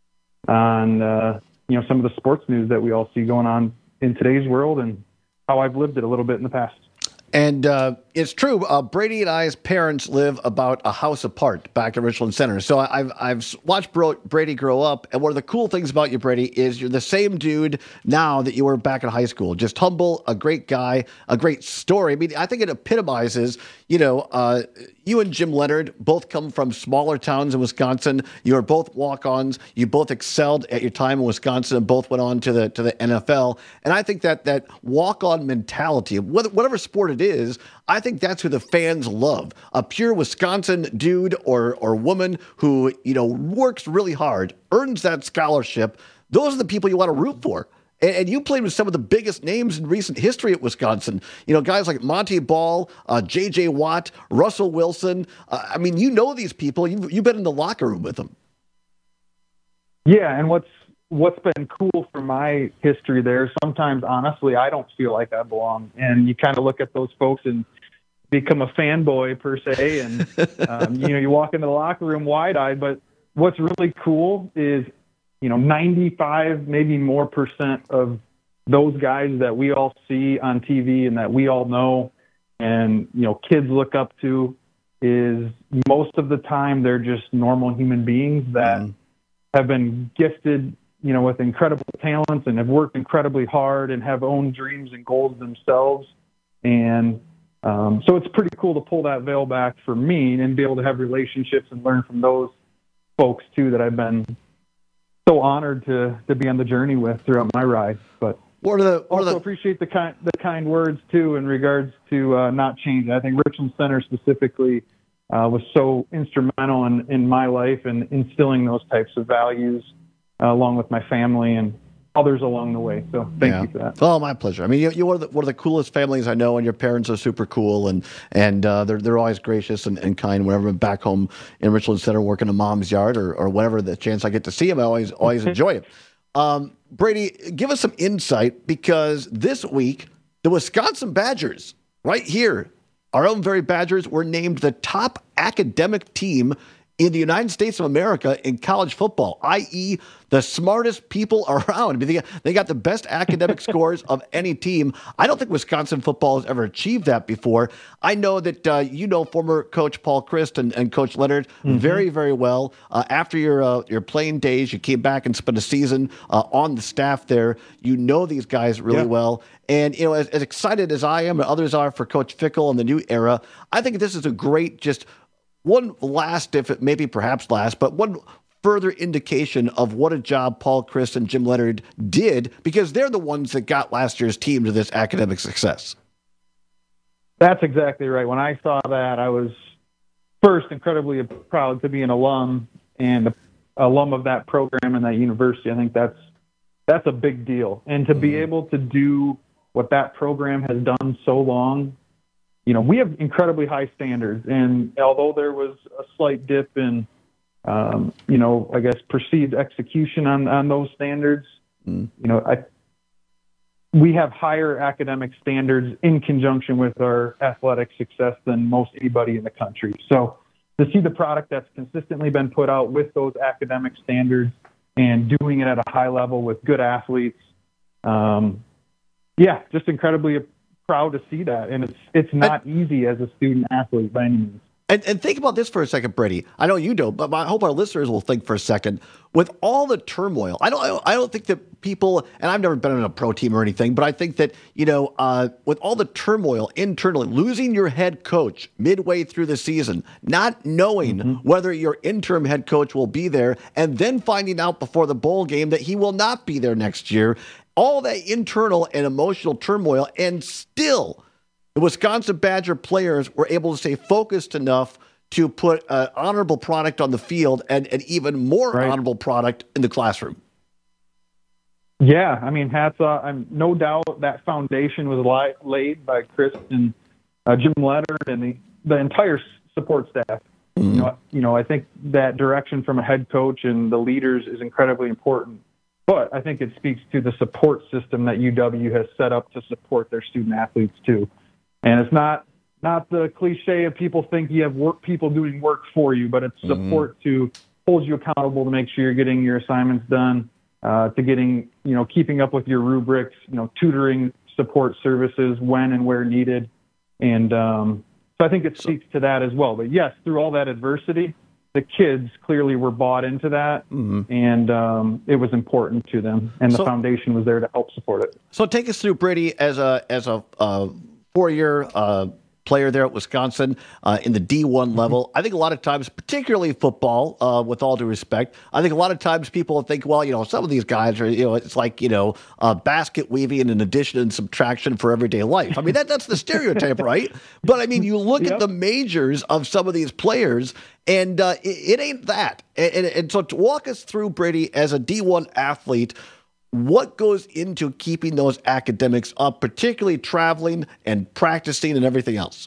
on uh, you know, some of the sports news that we all see going on in today's world and how I've lived it a little bit in the past. And uh, it's true. Uh, Brady and I's parents live about a house apart back at Richland Center. So I've I've watched Bro- Brady grow up, and one of the cool things about you, Brady, is you're the same dude now that you were back in high school. Just humble, a great guy, a great story. I mean, I think it epitomizes, you know, uh, you and Jim Leonard both come from smaller towns in Wisconsin. You are both walk-ons. You both excelled at your time in Wisconsin and both went on to the to the N F L. And I think that that walk-on mentality, whatever sport it is, I think that's who the fans love. A pure Wisconsin dude or or woman who, you know, works really hard, earns that scholarship. Those are the people you want to root for. And, and you played with some of the biggest names in recent history at Wisconsin. You know, guys like Monty Ball, uh, J J Watt, Russell Wilson. Uh, I mean, you know these people. You've, you've been in the locker room with them. Yeah, and what's what's been cool for my history there, sometimes, honestly, I don't feel like I belong. And you kind of look at those folks and become a fanboy, per se. And, um, you know, you walk into the locker room wide-eyed. But what's really cool is, you know, ninety-five, maybe more percent of those guys that we all see on T V and that we all know and, you know, kids look up to, is most of the time they're just normal human beings that mm. have been gifted, you know, with incredible talents and have worked incredibly hard and have own dreams and goals themselves. And um, so it's pretty cool to pull that veil back for me and be able to have relationships and learn from those folks too that I've been so honored to to be on the journey with throughout my ride. But what are the, what also are the... appreciate the kind the kind words too in regards to uh, not changing. I think Richland Center specifically uh, was so instrumental in, in my life and instilling those types of values uh, along with my family and others along the way. So thank yeah. you for that. Oh, my pleasure. I mean, you, you're one of, the, one of the coolest families I know, and your parents are super cool, and and uh, they're they're always gracious and, and kind. Whenever I'm back home in Richland Center working in Mom's yard or or whatever, the chance I get to see them, I always always enjoy it. Um, Brady, give us some insight, because this week the Wisconsin Badgers, right here, our own very Badgers, were named the top academic team in the United States of America in college football, that is the smartest people around. I mean, they, got, they got the best academic scores of any team. I don't think Wisconsin football has ever achieved that before. I know that uh, you know former coach Paul Chryst and, and Coach Leonard mm-hmm. very, very well. Uh, after your uh, your playing days, you came back and spent a season uh, on the staff there. You know these guys really yeah. well. And, you know, as, as excited as I am and others are for Coach Fickell and the new era, I think this is a great just one last, if it maybe perhaps last, but one further indication of what a job Paul Chryst and Jim Leonard did, because they're the ones that got last year's team to this academic success. That's exactly right. When I saw that, I was first incredibly proud to be an alum and an alum of that program and that university. I think that's that's a big deal. And to mm-hmm. be able to do what that program has done so long, you know, we have incredibly high standards. And although there was a slight dip in Um, you know, I guess perceived execution on, on those standards. Mm. You know, I, we have higher academic standards in conjunction with our athletic success than most anybody in the country. So to see the product that's consistently been put out with those academic standards and doing it at a high level with good athletes, um, yeah, just incredibly proud to see that. And it's it's not I, easy as a student athlete by any means. And, and think about this for a second, Brady. I know you don't, but I hope our listeners will think for a second. With all the turmoil, I don't, I don't think that people, and I've never been on a pro team or anything, but I think that, you know, uh, with all the turmoil internally, losing your head coach midway through the season, not knowing mm-hmm. whether your interim head coach will be there, and then finding out before the bowl game that he will not be there next year, all that internal and emotional turmoil, and still the Wisconsin Badger players were able to stay focused enough to put an honorable product on the field and an even more right. honorable product in the classroom. Yeah, I mean, hats off. I'm no doubt that foundation was li- laid by Chris and uh, Jim Leonard and the, the entire support staff. Mm-hmm. You know, you know, I think that direction from a head coach and the leaders is incredibly important. But I think it speaks to the support system that U W has set up to support their student athletes too. And it's not not the cliche of people think you have work people doing work for you, but it's support mm-hmm. to hold you accountable to make sure you're getting your assignments done, uh, to getting, you know, keeping up with your rubrics, you know, tutoring support services when and where needed. And um, so I think it speaks to that as well. But yes, through all that adversity, the kids clearly were bought into that, mm-hmm. and um, it was important to them, and the so, foundation was there to help support it. So take us through, Brady, as a as a uh, four-year uh, player there at Wisconsin uh, in the D one mm-hmm. level. I think a lot of times, particularly football, uh, with all due respect, I think a lot of times people think, well, you know, some of these guys are, you know, it's like, you know, uh, basket weaving and addition and subtraction for everyday life. I mean, that that's the stereotype, right? But I mean, you look yep. at the majors of some of these players, and uh, it, it ain't that. And, and, and so to walk us through, Brady, as a D one athlete, what goes into keeping those academics up, particularly traveling and practicing and everything else?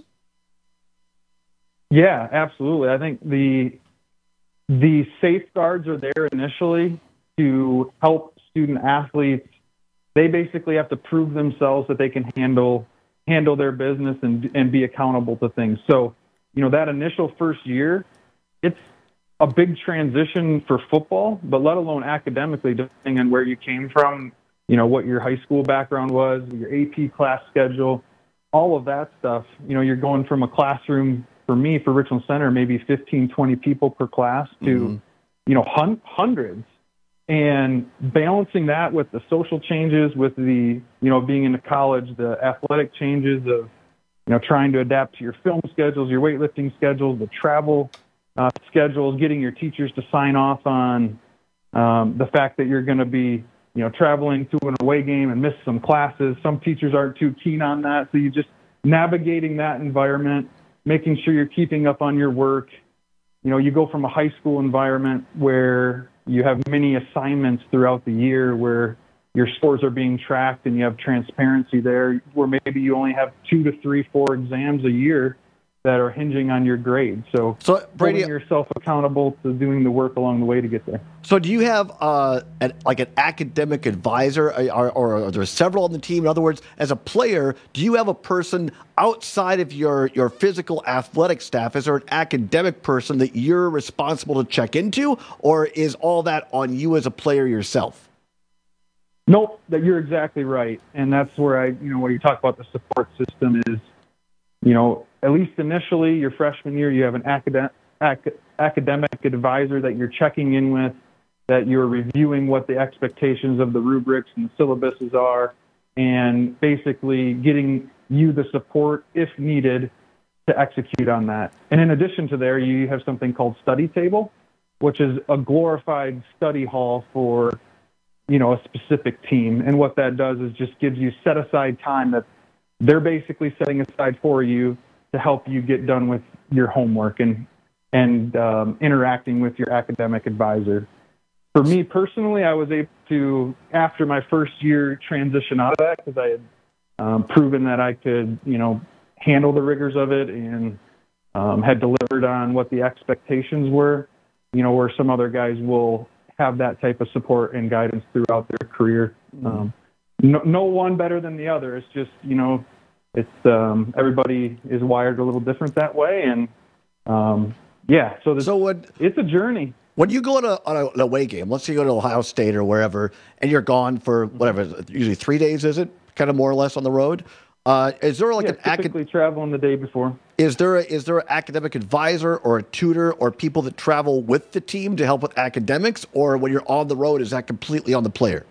Yeah, absolutely. I think the the safeguards are there initially to help student athletes. They basically have to prove themselves that they can handle handle their business and and be accountable to things. So, you know, that initial first year, it's a big transition for football, but let alone academically, depending on where you came from, you know, what your high school background was, your A P class schedule, all of that stuff. You know, you're going from a classroom, for me, for Richland Center, maybe fifteen, twenty people per class to, mm-hmm. you know, hun- hundreds. And balancing that with the social changes, with the, you know, being in college, the athletic changes of, you know, trying to adapt to your film schedules, your weightlifting schedules, the travel Uh, schedules, getting your teachers to sign off on um, the fact that you're going to be, you know, traveling to an away game and miss some classes. Some teachers aren't too keen on that. So you just navigating that environment, making sure you're keeping up on your work. You know, you go from a high school environment where you have many assignments throughout the year where your scores are being tracked and you have transparency there, where maybe you only have two to three, four exams a year. that are hinging on your grade. So, so Brady, holding yourself accountable to doing the work along the way to get there. So do you have uh, an, like an academic advisor, or, or are there several on the team? In other words, as a player, do you have a person outside of your, your physical athletic staff? Is there an academic person that you're responsible to check into, or is all that on you as a player yourself? Nope, that you're exactly right. And that's where I, you know, when you talk about the support system is, you know, at least initially, your freshman year, you have an academic ac- academic advisor that you're checking in with, that you're reviewing what the expectations of the rubrics and the syllabuses are, and basically getting you the support, if needed, to execute on that. And in addition to there, you have something called Study Table, which is a glorified study hall for, you know, a specific team. And what that does is just gives you set aside time that they're basically setting aside for you to help you get done with your homework and and um, interacting with your academic advisor. For me personally, I was able to, after my first year, transition out of that because I had um, proven that I could, you know, handle the rigors of it and um, had delivered on what the expectations were, you know, where some other guys will have that type of support and guidance throughout their career. Mm-hmm. Um, no, no one better than the other. It's just, you know, it's um, everybody is wired a little different that way. And um, yeah, so, so what, it's a journey. When you go to on a, an away game, let's say you go to Ohio State or wherever, and you're gone for whatever, usually three days, is it? Kind of more or less on the road. Uh, is there like yeah, an typically acad- traveling the day before? Is there a, is there an academic advisor or a tutor or people that travel with the team to help with academics, or when you're on the road, is that completely on the player?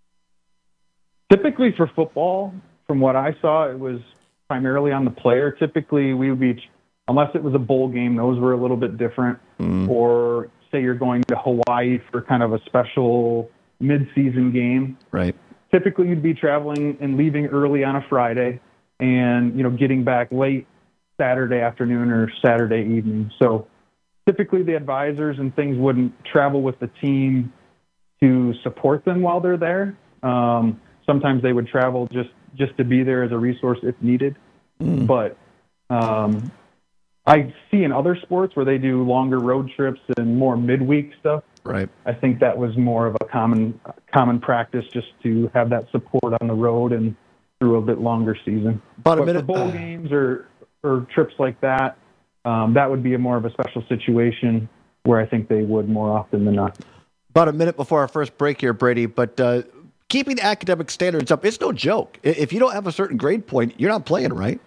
Typically for football, from what I saw, it was primarily on the player. Typically, we would be, unless it was a bowl game, those were a little bit different. Mm. Or say you're going to Hawaii for kind of a special mid-season game. Right. Typically, you'd be traveling and leaving early on a Friday and, you know, getting back late Saturday afternoon or Saturday evening. So typically the advisors and things wouldn't travel with the team to support them while they're there. Um, sometimes they would travel just, just to be there as a resource if needed. Mm. But um, I see in other sports where they do longer road trips and more midweek stuff. Right. I think that was more of a common common practice just to have that support on the road and through a bit longer season. About a but minute. For bowl games or, or trips like that, um, that would be a more of a special situation where I think they would more often than not. About a minute before our first break here, Brady, but uh, keeping the academic standards up, it's no joke. If you don't have a certain grade point, you're not playing, right?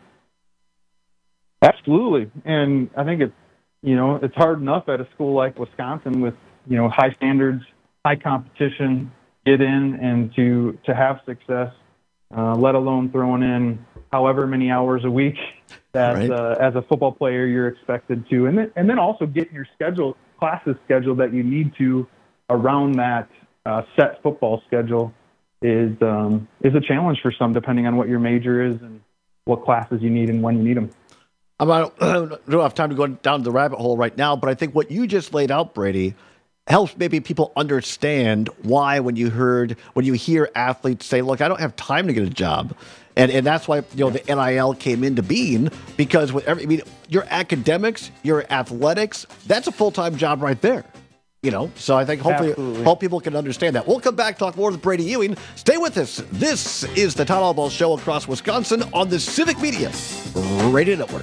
Absolutely. And I think it's, you know, it's hard enough at a school like Wisconsin with, you know, high standards, high competition, get in and to, to have success, uh, let alone throwing in however many hours a week that right. uh, as a football player you're expected to. And then, and then also getting your schedule, classes scheduled that you need to around that uh, set football schedule is um, is a challenge for some, depending on what your major is and what classes you need and when you need them. I don't have time to go down the rabbit hole right now, but I think what you just laid out, Brady, helps maybe people understand why when you heard when you hear athletes say, "Look, I don't have time to get a job," and and that's why you know the N I L came into being, because with every, I mean, your academics, your athletics, that's a full time job right there. You know, so I think hopefully Absolutely. hope people can understand that. We'll come back, talk more with Brady Ewing. Stay with us. This is the Todd Albaugh Show across Wisconsin on the Civic Media Radio Network.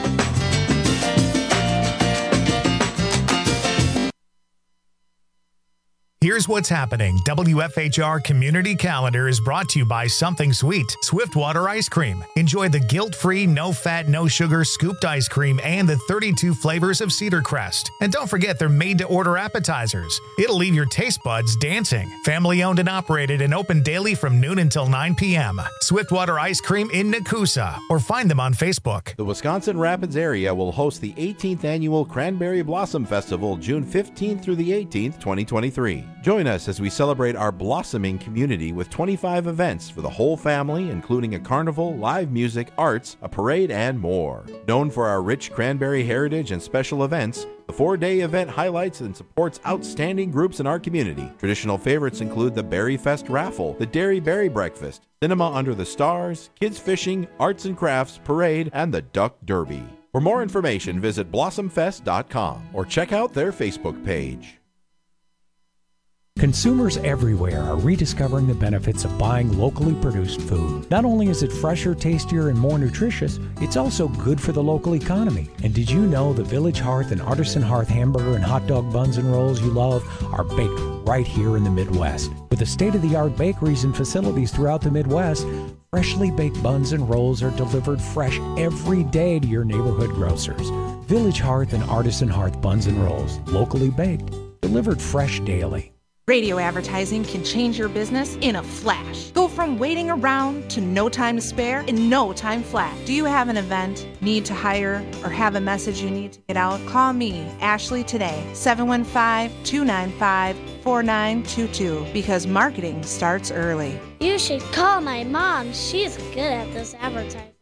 Here's what's happening. W F H R Community Calendar is brought to you by Something Sweet, Swiftwater Ice Cream. Enjoy the guilt-free, no-fat, no-sugar scooped ice cream and the thirty-two flavors of Cedar Crest. And don't forget they're made-to-order appetizers. It'll leave your taste buds dancing. Family-owned and operated and open daily from noon until nine p.m. Swiftwater Ice Cream in Nakusa, or find them on Facebook. The Wisconsin Rapids area will host the eighteenth Annual Cranberry Blossom Festival June fifteenth through the eighteenth, twenty twenty-three. Join us as we celebrate our blossoming community with twenty-five events for the whole family, including a carnival, live music, arts, a parade, and more. Known for our rich cranberry heritage and special events, the four-day event highlights and supports outstanding groups in our community. Traditional favorites include the Berry Fest Raffle, the Dairy Berry Breakfast, Cinema Under the Stars, Kids Fishing, Arts and Crafts, Parade, and the Duck Derby. For more information, visit blossom fest dot com or check out their Facebook page. Consumers everywhere are rediscovering the benefits of buying locally produced food. Not only is it fresher, tastier, and more nutritious, it's also good for the local economy. And did you know the Village Hearth and Artisan Hearth hamburger and hot dog buns and rolls you love are baked right here in the Midwest? With the state-of-the-art bakeries and facilities throughout the Midwest, freshly baked buns and rolls are delivered fresh every day to your neighborhood grocers. Village Hearth and Artisan Hearth buns and rolls, locally baked, delivered fresh daily. Radio advertising can change your business in a flash. Go from waiting around to no time to spare in no time flat. Do you have an event, need to hire, or have a message you need to get out? Call me, Ashley, today, seven one five, two nine five, four nine two two, because marketing starts early. You should call my mom. She's good at this advertising.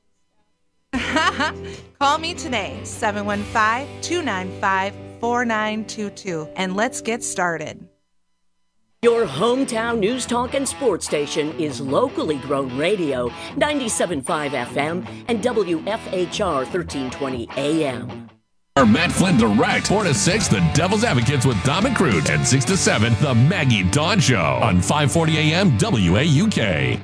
Call me today, seven one five, two nine five, four nine two two, and let's get started. Your hometown news talk and sports station is locally grown radio, ninety-seven point five F M and W F H R thirteen twenty A M. Our Matt Flynn Direct, four to six, The Devil's Advocates with Dom and Crude, and six to seven, The Maggie Dawn Show on five forty A M W A U K.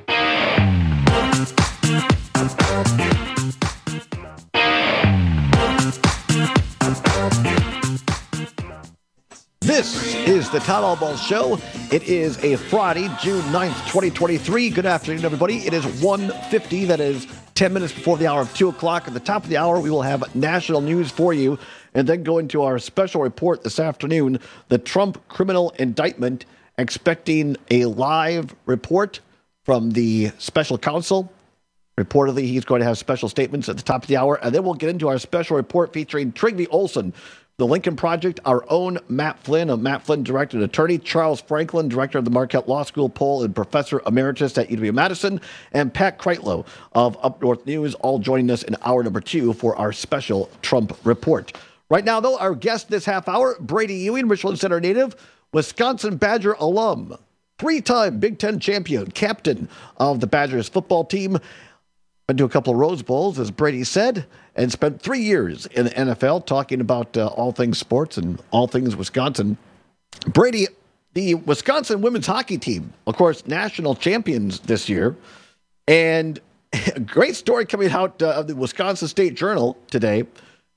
This is the Town Hall Ball Show. It is a Friday, June ninth, twenty twenty-three. Good afternoon, everybody. It is one fifty. That is ten minutes before the hour of two o'clock. At the top of the hour, we will have national news for you and then go into our special report this afternoon, the Trump criminal indictment, expecting a live report from the special counsel. Reportedly, he's going to have special statements at the top of the hour. And then we'll get into our special report featuring Trygve Olsen, the Lincoln Project, our own Matt Flynn, a Matt Flynn directed attorney, Charles Franklin, director of the Marquette Law School poll and professor emeritus at U W Madison, and Pat Kreitlow of Up North News, all joining us in hour number two for our special Trump report. Right now, though, our guest this half hour, Brady Ewing, Richland Center native, Wisconsin Badger alum, three-time Big Ten champion, captain of the Badgers football team. Went to a couple of Rose Bowls, as Brady said, and spent three years in the N F L talking about uh, all things sports and all things Wisconsin. Brady, the Wisconsin women's hockey team, of course, national champions this year. And a great story coming out uh, of the Wisconsin State Journal today.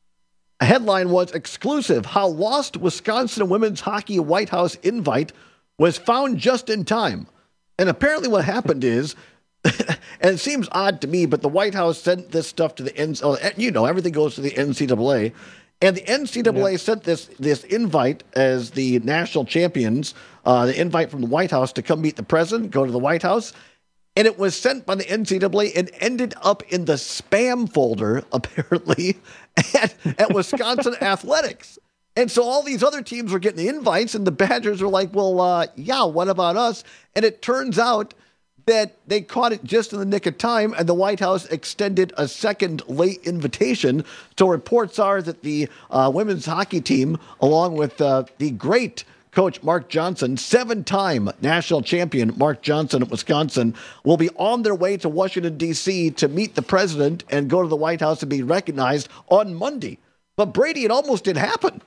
A headline was, "Exclusive, how lost Wisconsin women's hockey White House invite was found just in time." And apparently what happened is, and it seems odd to me, but the White House sent this stuff to the N C double A. You know, everything goes to the N C double A. And the N C double A yeah. sent this this invite as the national champions, uh, the invite from the White House to come meet the president, go to the White House. And it was sent by the N C double A and ended up in the spam folder, apparently, at, at Wisconsin Athletics. And so all these other teams were getting the invites, and the Badgers were like, well, uh, yeah, what about us? And it turns out that they caught it just in the nick of time, and the White House extended a second late invitation. So reports are that the uh, women's hockey team, along with uh, the great coach Mark Johnson, seven-time national champion Mark Johnson of Wisconsin, will be on their way to Washington, D C to meet the president and go to the White House and be recognized on Monday. But Brady, it almost did happen.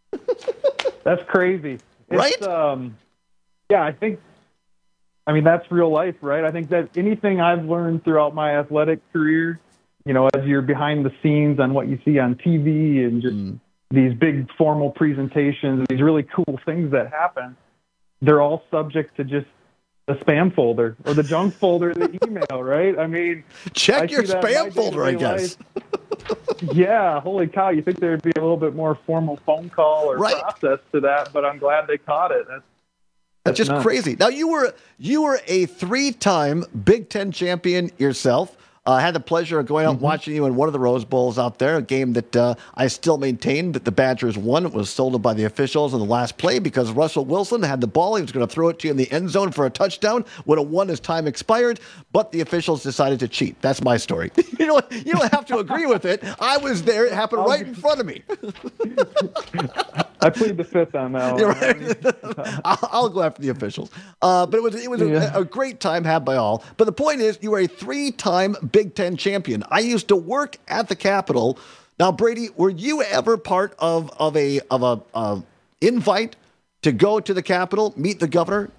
That's crazy. It's, right? Um, yeah, I think, I mean, that's real life, right? I think that anything I've learned throughout my athletic career, you know, as you're behind the scenes on what you see on T V and just mm. these big formal presentations, these really cool things that happen, they're all subject to just the spam folder or the junk folder of the email, right? I mean, check I your spam folder, I guess. Yeah, holy cow. You think there'd be a little bit more formal phone call or right. process to that, but I'm glad they caught it. That's That's, That's just nuts. Crazy. Now, you were you were a three-time Big Ten champion yourself. I uh, had the pleasure of going out mm-hmm. and watching you in one of the Rose Bowls out there, a game that uh, I still maintain that the Badgers won. It was sold by the officials in the last play because Russell Wilson had the ball. He was going to throw it to you in the end zone for a touchdown. Would have won as time expired, but the officials decided to cheat. That's my story. You know what? You don't have to agree with it. I was there. It happened right in front of me. I plead the fifth on that one. Right. I'll, I'll go after the officials. Uh, but it was it was yeah. a, a great time had by all. But the point is, you were a three-time Big Ten champion. I used to work at the Capitol Now, Brady, were you ever part of of a of a uh, invite to go to the Capitol, meet the governor?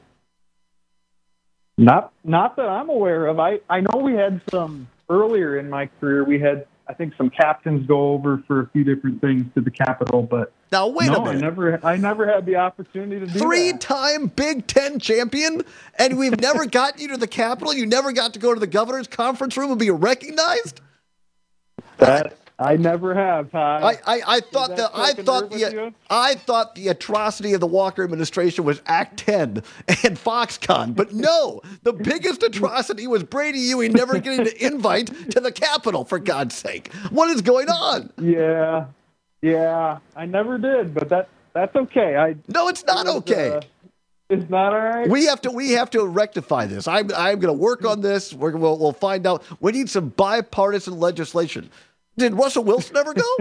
Not not that I'm aware of. I, I know we had some earlier in my career. We had, I think, some captains go over for a few different things to the Capitol, but now wait no, a minute. I never I never had the opportunity to do Three-time Big Ten champion, and we've never gotten you to the Capitol. You never got to go to the governor's conference room and be recognized. that. I never have, Todd. I, I, I thought that that I take a thought nerve with the you? I thought the atrocity of the Walker administration was Act ten and Foxconn, but no, the biggest atrocity was Brady Ewing never getting the invite to the Capitol. For God's sake, what is going on? Yeah, yeah, I never did, but that that's okay. I no, it's not it was, okay. Uh, it's not all right. We have to we have to rectify this. I'm I'm going to work on this. We're, we'll we'll find out. We need some bipartisan legislation. Did Russell Wilson ever go?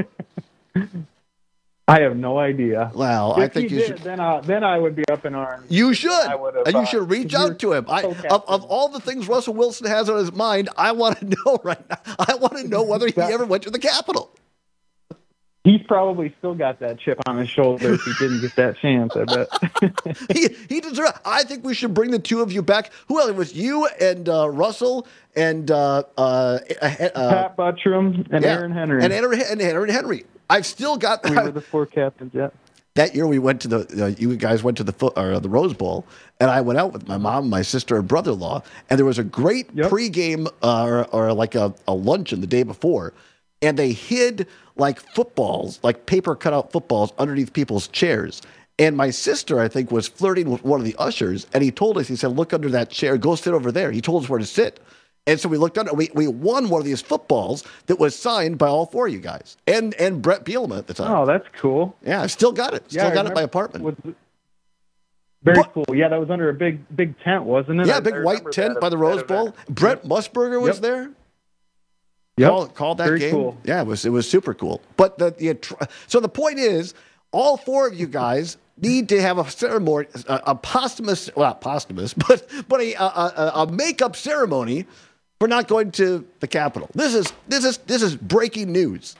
I have no idea. Well, if I think he you did, should. Then I, then I would be up in arms. You should, I would have, and you uh, should reach you're out to him. I, so of, of all the things Russell Wilson has on his mind, I want to know right now. I want to know whether he ever went to the Capitol. He's probably still got that chip on his shoulder if he didn't get that chance, I bet. he he deserves. I think we should bring the two of you back. Who else? It was you and uh, Russell and uh, uh, uh, Pat Buttram and yeah, Aaron Henry. and Aaron and Aaron Henry. I've still got. We were the four captains, yeah. That year we went to the. Uh, you guys went to the foot or the Rose Bowl, and I went out with my mom, my sister, and brother-in-law, and there was a great Yep. pregame uh, or, or like a, a luncheon the day before, and they hid like footballs, like paper cutout footballs, underneath people's chairs. And my sister, I think, was flirting with one of the ushers, and he told us, he said, "Look under that chair. Go sit over there." He told us where to sit. And so we looked under. We we won one of these footballs that was signed by all four of you guys, and and Brett Bielema at the time. Oh, that's cool. Yeah, I've still got it. Still Yeah, I got it in my remember- apartment. was- Very cool. Yeah, that was under a big big tent, wasn't it? Yeah, I- big I white remember tent that- by the that Rose event. Bowl. Brett Musburger was Yep. there. Yep. Called, called that Very game. cool. Yeah, it was it was super cool. But the, the attr- so the point is, all four of you guys need to have a ceremony, a, a posthumous, well, not posthumous, but but a, a, a, a makeup ceremony for not going to the Capitol. This is this is this is breaking news.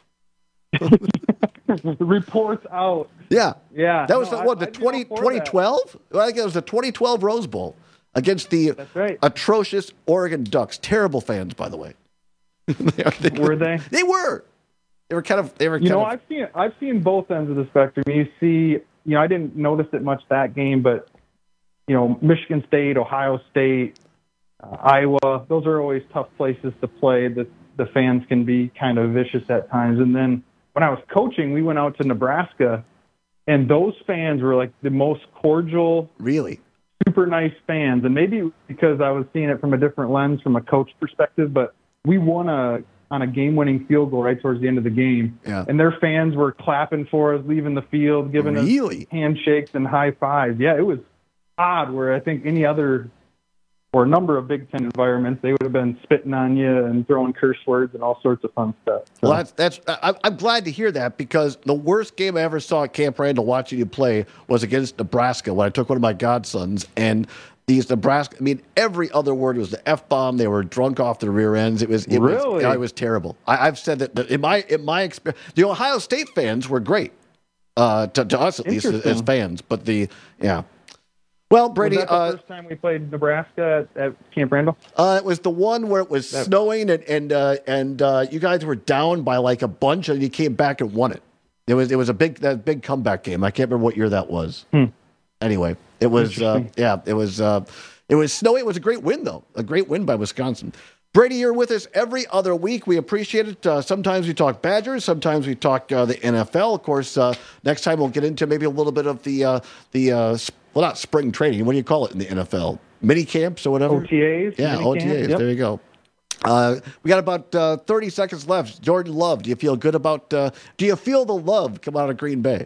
Reports out. Yeah, Yeah. that was no, the what I- the I'd be twenty, all for twenty that. twelve. I think it was the twenty twelve Rose Bowl against the right. atrocious Oregon Ducks. Terrible fans, by the way. they are, they Were they? They were. They were kind of. They were. You kind know, of, I've seen I've seen both ends of the spectrum. You see, you know, I didn't notice it much that game, but you know, Michigan State, Ohio State, uh, Iowa, those are always tough places to play. The the fans can be kind of vicious at times. And then when I was coaching, we went out to Nebraska, and those fans were like the most cordial, really super nice fans. And maybe because I was seeing it from a different lens, from a coach perspective, but we won a on a game-winning field goal right towards the end of the game. Yeah. And their fans were clapping for us, leaving the field, giving Really? us handshakes and high fives. Yeah, it was odd where I think any other or a number of Big Ten environments, they would have been spitting on you and throwing curse words and all sorts of fun stuff. So, Well, that's that's. I, I'm glad to hear that because the worst game I ever saw at Camp Randall watching you play was against Nebraska when I took one of my godsons and these Nebraska. I mean, every other word was the F bomb. They were drunk off their rear ends. It was it Really? was it was terrible. I, I've said that, that in my in my experience, the Ohio State fans were great uh, to, to us at least as, as Interesting. fans. But the yeah. Well, Brady, was that the uh, first time we played Nebraska at, at Camp Randall? Uh, it was the one where it was That- snowing and and uh, and uh, you guys were down by like a bunch, and you came back and won it. It was it was a big that big comeback game. I can't remember what year that was. Hmm. Anyway, it was uh, Interesting. yeah, it was uh, it was snowy. It was a great win though, a great win by Wisconsin. Brady, you're with us every other week. We appreciate it. Uh, sometimes we talk Badgers, sometimes we talk uh, the N F L. Of course, uh, next time we'll get into maybe a little bit of the uh, the uh, sp- well, not spring training. What do you call it in the N F L? Mini camps or whatever. O T As? Yeah, mini O T As. camp, yep. There you go. Uh, we got about uh, thirty seconds left. Jordan Love, do you feel good about? Uh, do you feel the love come out of Green Bay?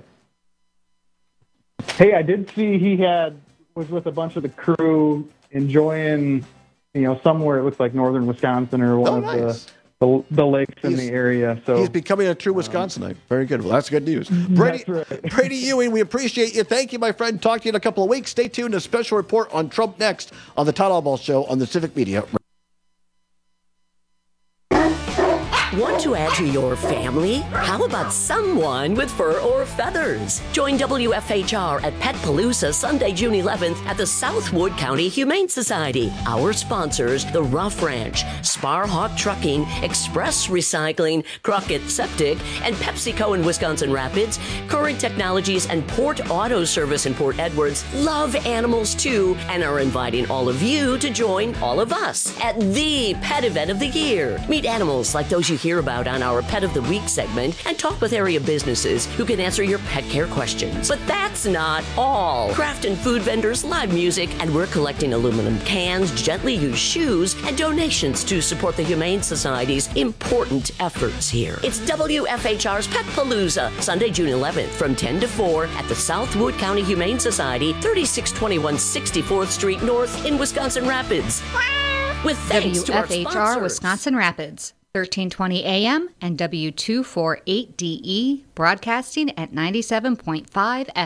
Hey, I did see he had was with a bunch of the crew enjoying, you know, somewhere it looks like northern Wisconsin or one Oh, of nice. the, the the lakes in He's- the area. So He's becoming a true Wisconsinite. Very good. Well, that's good news. Brady, That's right. Brady Ewing, we appreciate you. Thank you, my friend. Talk to you in a couple of weeks. Stay tuned. A special report on Trump next on the Todd Allball Show on the Civic Media. Want to add to your family? How about someone with fur or feathers? Join W F H R at Pet Palooza Sunday, June eleventh at the Southwood County Humane Society. Our sponsors, the Rough Ranch, Sparhawk Trucking, Express Recycling, Crockett Septic, and PepsiCo in Wisconsin Rapids, Current Technologies, and Port Auto Service in Port Edwards love animals too and are inviting all of you to join all of us at the pet event of the year. Meet animals like those you hear about on our Pet of the Week segment and talk with area businesses who can answer your pet care questions. But that's not all. Craft and food vendors, live music, and we're collecting aluminum cans, gently used shoes, and donations to support the Humane Society's important efforts here. It's W F H R's Pet Palooza, Sunday, June eleventh from ten to four at the Southwood County Humane Society, thirty-six twenty-one sixty-fourth Street North in Wisconsin Rapids. With thanks to our W F H R sponsors. Wisconsin Rapids, thirteen twenty A M and W two forty-eight D E, broadcasting at ninety-seven point five F